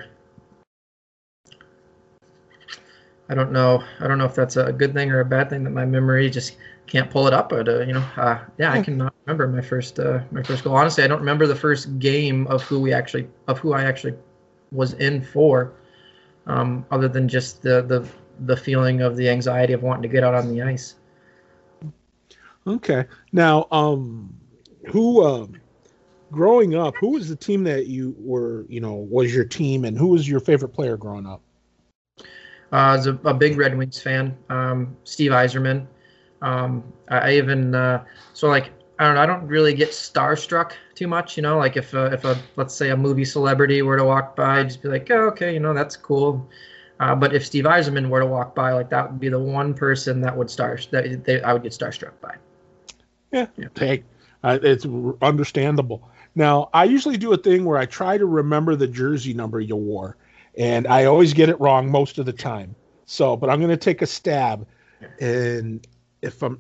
I don't know. I don't know if that's a good thing or a bad thing that my memory just can't pull it up. But yeah, I cannot remember my first goal. Honestly, I don't remember the first game of who I actually was in for, other than just the feeling of the anxiety of wanting to get out on the ice. Okay. Now, who growing up, who was the team that you were, was your team, and who was your favorite player growing up? I was a big Red Wings fan. Steve Yzerman. I even so like I don't know. I don't really get starstruck too much. Like if a let's say a movie celebrity were to walk by, I'd just be like, oh, okay, that's cool. But if Steve Yzerman were to walk by, like that would be the one person that would I would get starstruck by. Yeah. Hey, it's understandable. Now, I usually do a thing where I try to remember the jersey number you wore, and I always get it wrong most of the time. So, but I'm going to take a stab, and I'm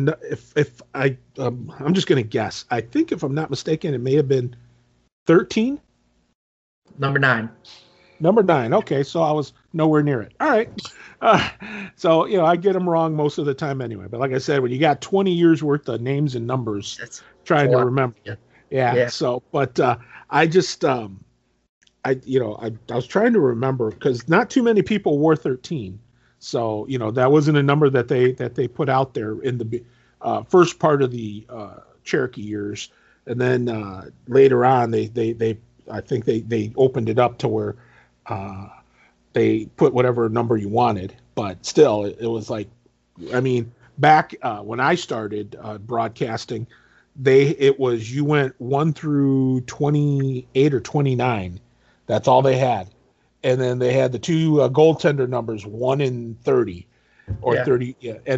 just going to guess. I think, if I'm not mistaken, it may have been 13. Number 9. Number 9. Okay, so I was nowhere near it. All right. So, I get them wrong most of the time anyway. But like I said, when you got 20 years worth of names and numbers, trying to remember. Yeah. So, but I just, I was trying to remember, because not too many people wore 13. So, that wasn't a number that they put out there in the first part of the Cherokee years. And then later on, I think they opened it up to where they put whatever number you wanted. But still, it was like, I mean, back when I started broadcasting, you went 1 through 28 or 29. That's all they had. And then they had the 2 goaltender numbers, 1 and 30 or 30. Yeah. And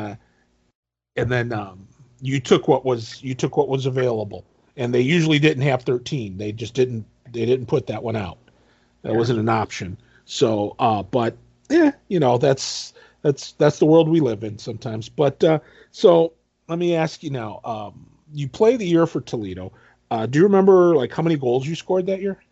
then you took what was available, and they usually didn't have 13. They didn't put that one out. That wasn't an option. So, but yeah, that's the world we live in sometimes. But so let me ask you now, you play the year for Toledo. Do you remember like how many goals you scored that year?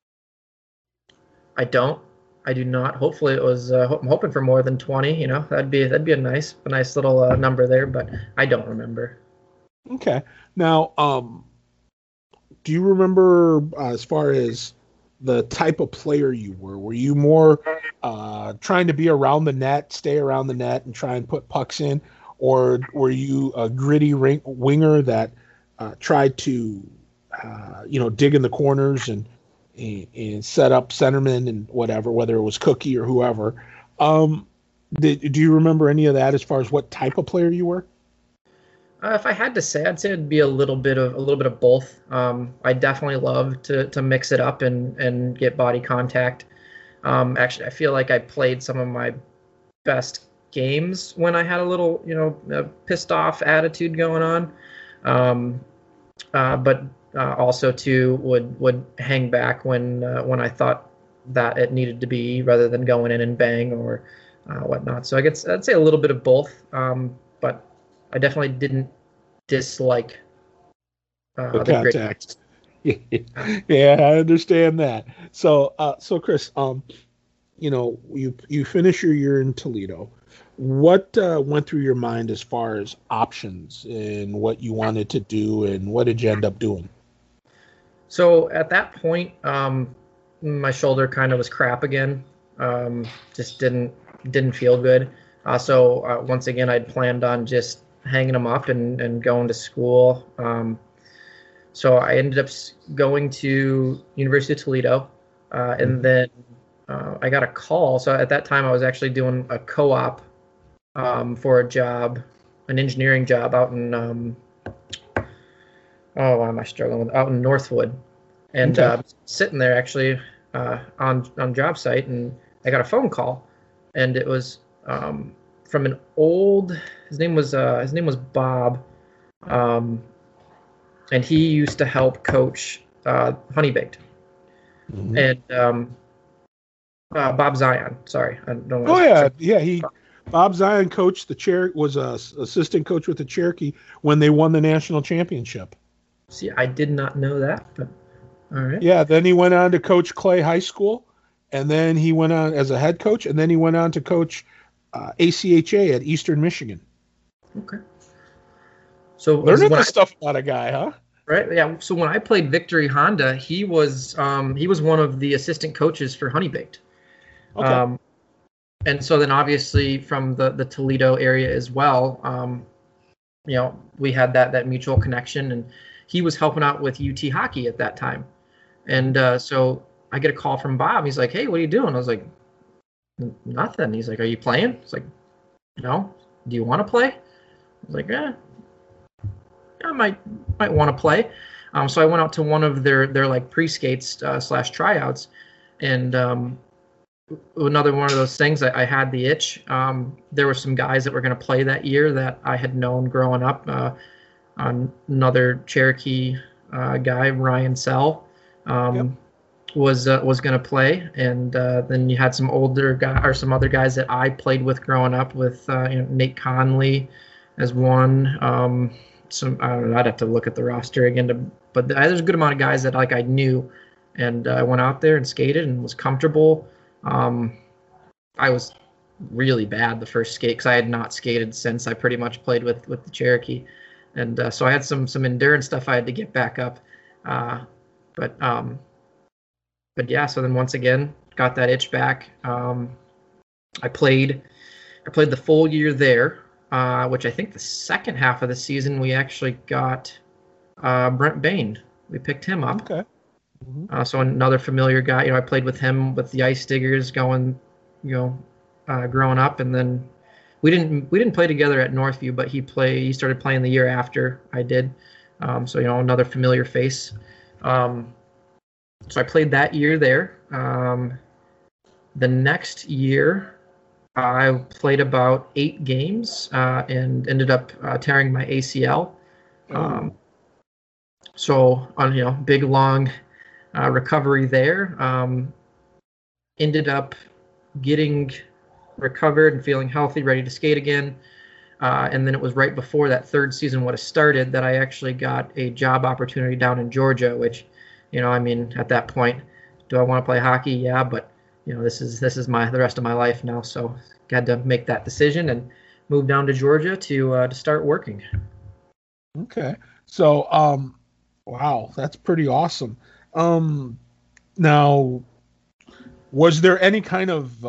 I do not. Hopefully it was. I'm hoping for more than 20. That'd be a nice little number there. But I don't remember. Okay. Now, do you remember as far as the type of player you were? Were you more trying to be around the net, stay around the net, and try and put pucks in, or were you a gritty winger that tried to, dig in the corners and set up centermen and whatever, whether it was Cookie or whoever? Do you remember any of that as far as what type of player you were? If I had to say, I'd say it'd be a little bit of both. I definitely love to mix it up and get body contact. Actually, I feel like I played some of my best games when I had a little, pissed off attitude going on. But also too would hang back when I thought that it needed to be, rather than going in and bang or whatnot. So I'd say a little bit of both. But I definitely didn't dislike The the grade. contact. Yeah, I understand that. So, so Chris, you finish your year in Toledo. What went through your mind as far as options and what you wanted to do, and what did you end up doing? So at that point, my shoulder kind of was crap again. Just didn't feel good. So once again, I'd planned on just hanging them up and going to school. So I ended up going to University of Toledo, and then I got a call. So at that time, I was actually doing a co-op for a job, an engineering job out in why am I struggling with out in Northwood, and Okay. sitting there actually on job site, and I got a phone call, and it was from an old. His name was Bob, um, and he used to help coach Honey Baked, Mhm. and Bob Zion. Sorry, I don't Oh want yeah, to. yeah. Bob Zion coached the chair was a assistant coach with the Cherokee when they won the national championship. See, I did not know that, but all right. Yeah, then he went on to coach Clay High School, and then he went on as a head coach, and then he went on to coach ACHA at Eastern Michigan. Okay. So Learning when I this stuff about a guy, huh? right, yeah. So when I played Victory Honda, he was one of the assistant coaches for Honey Baked. Okay. Um, and so then obviously from the Toledo area as well, we had that mutual connection, and he was helping out with UT hockey at that time. And so I get a call from Bob. He's like, "Hey, what are you doing?" I was like, "Nothing." He's like, "Are you playing?" It's like, "No." "Do you want to play?" I was like, "Yeah, I might want to play." So I went out to one of their like pre-skates slash tryouts, and another one of those things. I had the itch. There were some guys that were going to play that year that I had known growing up. Another Cherokee guy, Ryan Sell, Yep. was going to play, and then you had some older guy or some other guys that I played with growing up with Nate Conley as one. Some I don't know. I'd have to look at the roster again, but there's a good amount of guys that like I knew, and I went out there and skated and was comfortable. I was really bad the first skate because I had not skated since I pretty much played with the Cherokee, and so I had some endurance stuff I had to get back up. Uh, but yeah, so then once again got that itch back. I played the full year there, which I think the second half of the season we actually got Brent Bain. We picked him up. Okay. Mm-hmm. So another familiar guy. I played with him with the Ice Diggers growing up, and then we didn't play together at Northview, but he started playing the year after I did. So another familiar face. So I played that year there. The next year, I played about 8 games and ended up tearing my ACL. So on big long recovery there. Ended up getting recovered and feeling healthy, ready to skate again. And then it was right before that third season would have started that I actually got a job opportunity down in Georgia, which, at that point, do I want to play hockey? Yeah, but this is the rest of my life now. So had to make that decision and move down to Georgia to start working. Okay. So, wow, that's pretty awesome. Now, was there any kind of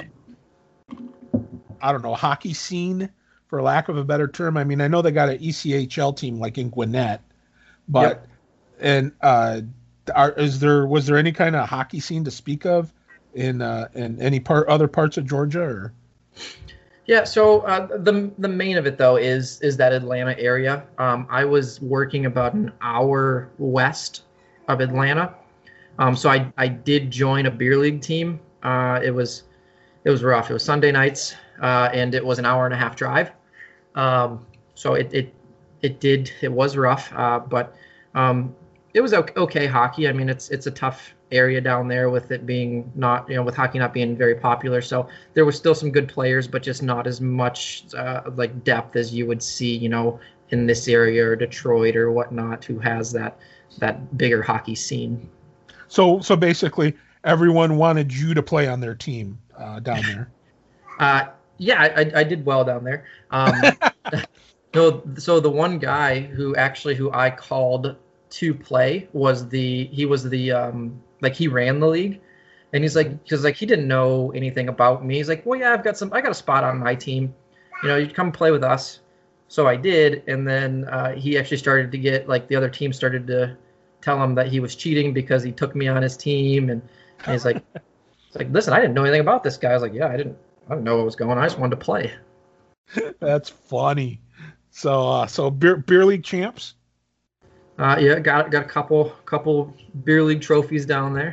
I don't know, hockey scene, for lack of a better term? I mean, I know they got an ECHL team like in Gwinnett, but Yep. and was there any kind of hockey scene to speak of in any other parts of Georgia? Or Yeah, so the main of it though is that Atlanta area. I was working about an hour west of Atlanta, so I did join a beer league team. It was rough. It was Sunday nights, and it was an hour and a half drive. So it was rough, but it was okay hockey. I mean, it's a tough area down there with it being not, with hockey not being very popular. So there was still some good players, but just not as much like depth as you would see, in this area or Detroit or whatnot, who has that bigger hockey scene. So basically, everyone wanted you to play on their team down there. Yeah, I did well down there. No, so the one guy who I called to play he ran the league, and he's like, because like he didn't know anything about me. He's like, well, yeah, I got a spot on my team, you come play with us. So I did, and then he actually started to get, like, the other team started to tell him that he was cheating because he took me on his team, and he's like, listen, I didn't know anything about this guy. I was like, yeah, I didn't know what was going on. I just wanted to play. That's funny. So beer league champs. Yeah, got a couple beer league trophies down there.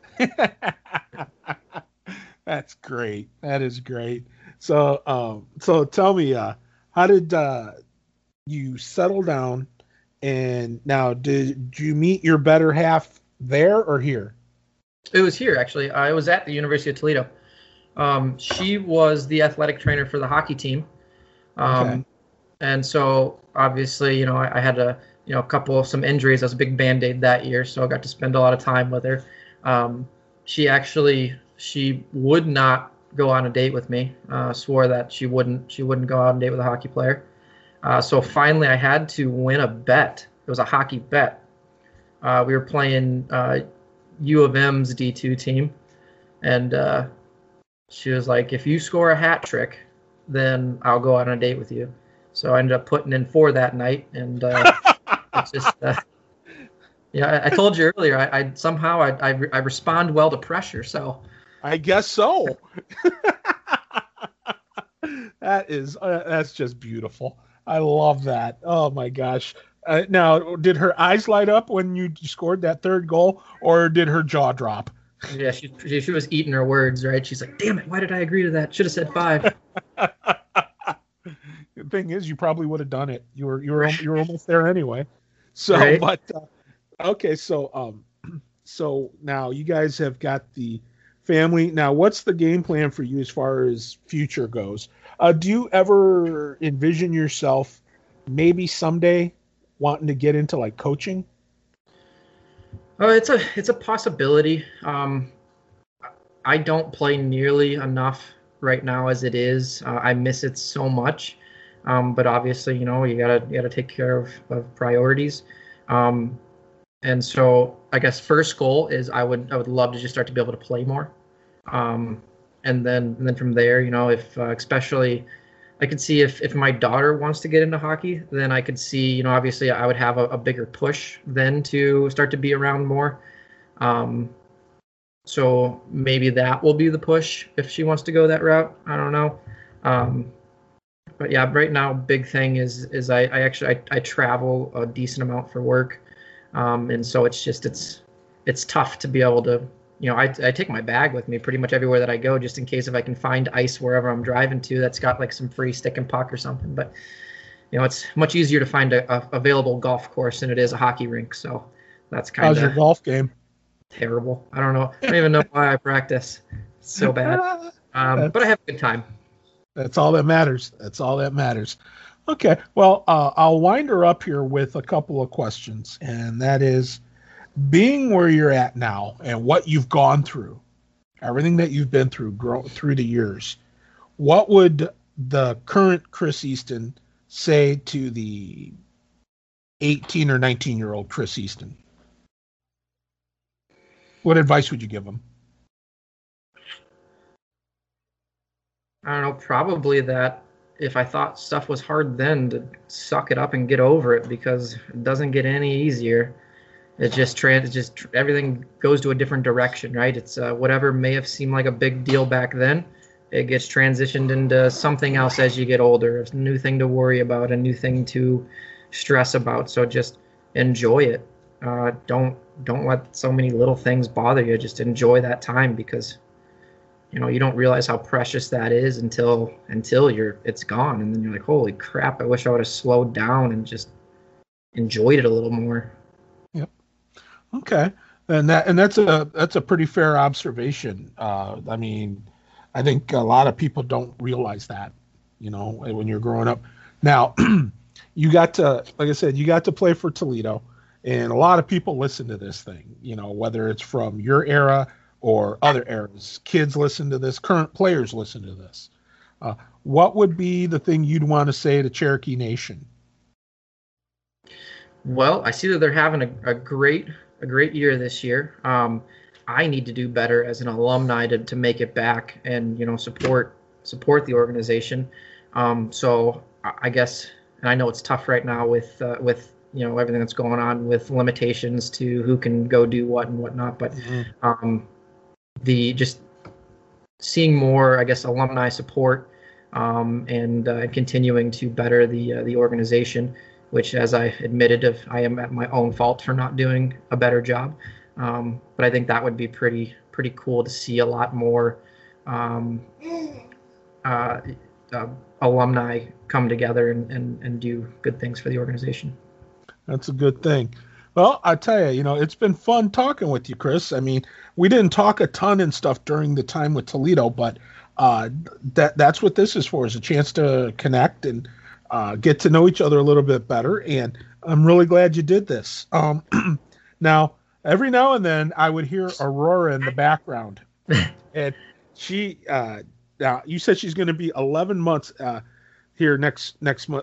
That's great. That is great. So tell me, how did you settle down? And now, did you meet your better half there or here? It was here, actually. I was at the University of Toledo. She was the athletic trainer for the hockey team. Okay. And so obviously, I had some injuries. I was a big Band-Aid that year, so I got to spend a lot of time with her. She would not go on a date with me. Swore that she wouldn't go on a date with a hockey player. So finally, I had to win a bet. It was a hockey bet. We were playing U of M's D2 team, and she was like, "If you score a hat trick, then I'll go on a date with you." So I ended up putting in 4 that night, and it's just, I told you earlier, I somehow respond well to pressure, so. I guess so. That's just beautiful. I love that. Oh my gosh. Now, did her eyes light up when you scored that 3rd goal, or did her jaw drop? Yeah, she was eating her words, right? She's like, "Damn it, why did I agree to that? Should have said 5." The thing is, you probably would have done it. You were almost there anyway. So, right? But okay, so now you guys have got the family. Now, what's the game plan for you as far as future goes? Do you ever envision yourself maybe someday wanting to get into like coaching? It's a possibility. I don't play nearly enough right now as it is. I miss it so much. But obviously, you gotta take care of priorities. And so I guess first goal is I would love to just start to be able to play more. And then from there, if especially I could see if my daughter wants to get into hockey, then I could see, obviously I would have a bigger push then to start to be around more. So maybe that will be the push if she wants to go that route. I don't know. But yeah, right now, big thing is I travel a decent amount for work. And so it's tough to be able to, I take my bag with me pretty much everywhere that I go, just in case if I can find ice wherever I'm driving to that's got like some free stick and puck or something. But it's much easier to find a available golf course than it is a hockey rink. So that's kind of. How's your golf game? Terrible. I don't know. I don't even know why I practice. It's so bad. But I have a good time. That's all that matters. Okay. Well, I'll wind her up here with a couple of questions, and that is, being where you're at now and what you've gone through, everything that you've been through through the years, what would the current Chris Easton say to the 18 or 19-year-old Chris Easton? What advice would you give him? I don't know, probably that if I thought stuff was hard then, to suck it up and get over it, because it doesn't get any easier. It just everything goes to a different direction, right? It's whatever may have seemed like a big deal back then, it gets transitioned into something else as you get older. It's a new thing to worry about, a new thing to stress about. So just enjoy it. Don't let so many little things bother you. Just enjoy that time, because you don't realize how precious that is until it's gone, and then you're like, holy crap, I wish I would have slowed down and just enjoyed it a little more. Yep. Okay. And that's a pretty fair observation. I mean, I think a lot of people don't realize that, when you're growing up. Now, you got to, like I said, you got to play for Toledo, and a lot of people listen to this thing, whether it's from your era or other eras. Kids listen to this, current players listen to this. What would be the thing you'd want to say to Cherokee Nation? Well, I see that they're having a great year this year. I need to do better as an alumni to make it back and support the organization. So I guess, and I know it's tough right now with everything that's going on with limitations to who can go do what and whatnot. But the just seeing more, I guess, alumni support and continuing to better the organization, which, as I admitted, I am at my own fault for not doing a better job. But I think that would be pretty cool to see a lot more alumni come together and do good things for the organization. That's a good thing. Well, I tell you, it's been fun talking with you, Chris. I mean, we didn't talk a ton and stuff during the time with Toledo, but that's what this is for, is a chance to connect and get to know each other a little bit better. And I'm really glad you did this. Now, every now and then I would hear Aurora in the background. And she, now you said she's going to be 11 months here next month.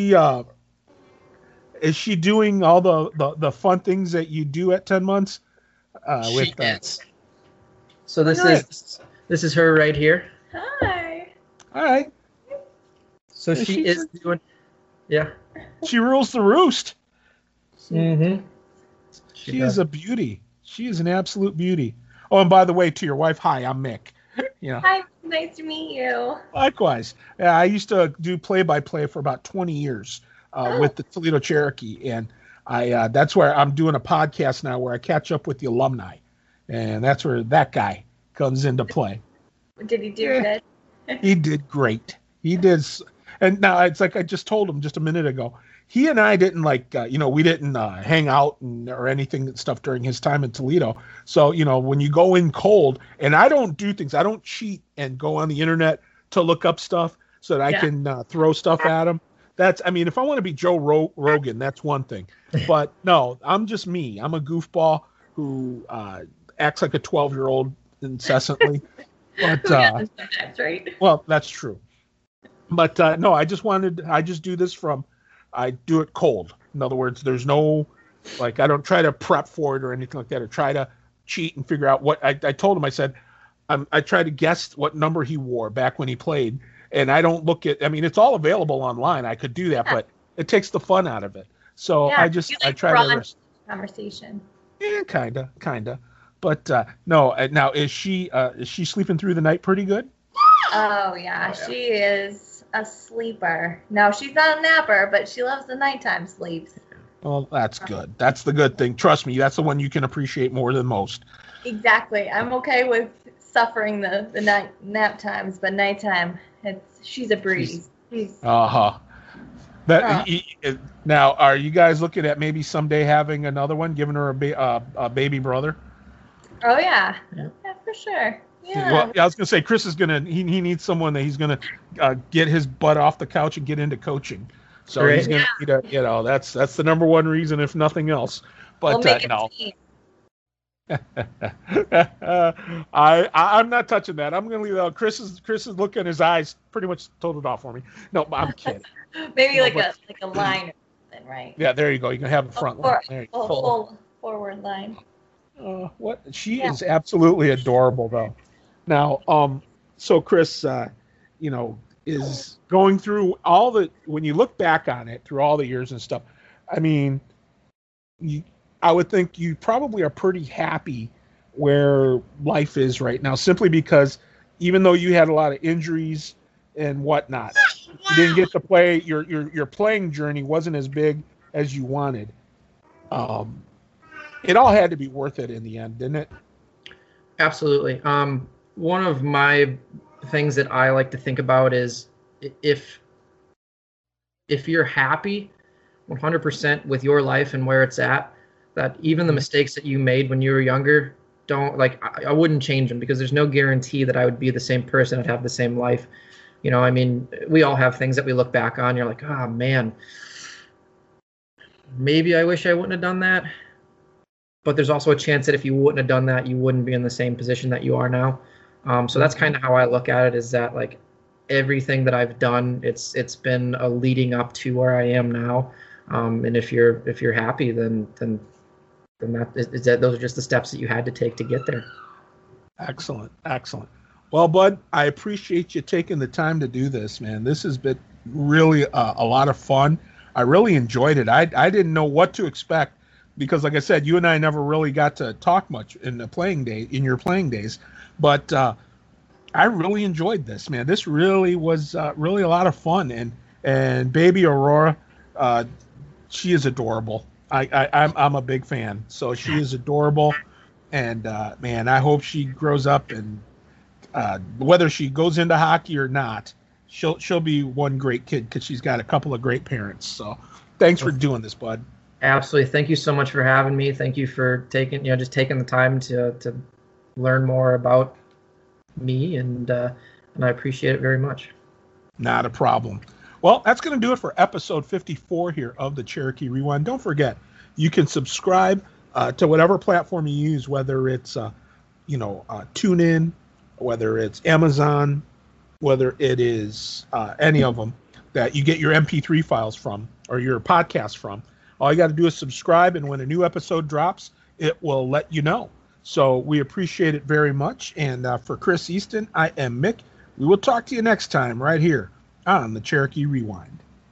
Is she doing all the fun things that you do at 10 months? She is. So this is her right here. Hi. All right. So she is doing, yeah. She rules the roost. Mm-hmm. She is a beauty. She is an absolute beauty. Oh, and by the way, to your wife, hi, I'm Mick. Hi, nice to meet you. Likewise. Yeah, I used to do play-by-play for about 20 years with the Toledo Cherokee, and that's where I'm doing a podcast now where I catch up with the alumni, and that's where that guy comes into play. Did he do good? He did great. He did. And now it's like I just told him just a minute ago. He and I didn't we didn't hang out or anything stuff during his time in Toledo. So, when you go in cold, and I don't do things, I don't cheat and go on the internet to look up stuff so that I can throw stuff at him. If I want to be Joe Rogan, that's one thing. But no, I'm just me. I'm a goofball who acts like a 12-year-old incessantly. But that's right. Well, that's true. But no, I just do this I do it cold. In other words, there's no, I don't try to prep for it or anything like that, or try to cheat and figure out what I told him. I said, I try to guess what number he wore back when he played. And I don't look at, it's all available online. I could do that, but it takes the fun out of it. So I try to conversation. Yeah, kind of. But no, now is she sleeping through the night pretty good? Oh yeah, she is a sleeper. No, she's not a napper, but she loves the nighttime sleeps. Well, that's good. That's the good thing. Trust me, that's the one you can appreciate more than most. Exactly. I'm okay with suffering the night nap times, but nighttime, she's a breeze. Now, are you guys looking at maybe someday having another one, giving her a baby brother? Oh yeah, for sure. Yeah. Well, I was gonna say Chris is he needs someone that he's gonna get his butt off the couch and get into coaching. So he's gonna need that's the number one reason, if nothing else. But no. I'm not touching that. I'm gonna leave that. Chris is looking. His eyes pretty much told it off for me. No, I'm kidding. Maybe like a line or something, right? Yeah, there you go. You can have a front line. There you full forward line. What she is absolutely adorable though. Now, so Chris, is going through when you look back on it through all the years and stuff. I would think you probably are pretty happy where life is right now, simply because even though you had a lot of injuries and whatnot, you didn't get to play. Your playing journey wasn't as big as you wanted. It all had to be worth it in the end, didn't it? Absolutely. One of my things that I like to think about is if you're happy 100% with your life and where it's at, that even the mistakes that you made when you were younger, don't like I wouldn't change them, because there's no guarantee that I would be the same person, I'd have the same life. You know, I mean, we all have things that we look back on, you're like, oh man, maybe I wish I wouldn't have done that. But there's also a chance that if you wouldn't have done that, you wouldn't be in the same position that you are now. So that's kind of how I look at it, is that like everything that I've done, it's been a leading up to where I am now. And if you're happy, then those are just the steps that you had to take to get there. Excellent. Well, Bud, I appreciate you taking the time to do this, man. This has been really a lot of fun. I really enjoyed it. I didn't know what to expect, because like I said, you and I never really got to talk much in your playing days, but I really enjoyed this, man. This really was really a lot of fun, and baby Aurora, she is adorable. I'm a big fan, so she is adorable, and man, I hope she grows up, and whether she goes into hockey or not, she'll be one great kid, because she's got a couple of great parents. So thanks for doing this, Bud. Absolutely. Thank you so much for having me. Thank you for taking the time to learn more about me, and I appreciate it very much. Not a problem. Well, that's going to do it for episode 54 here of the Cherokee Rewind. Don't forget, you can subscribe to whatever platform you use, whether it's TuneIn, whether it's Amazon, whether it is any of them that you get your MP3 files from or your podcast from. All you got to do is subscribe, and when a new episode drops, it will let you know. So we appreciate it very much. And for Chris Easton, I am Mick. We will talk to you next time right here on the Cherokee Rewind.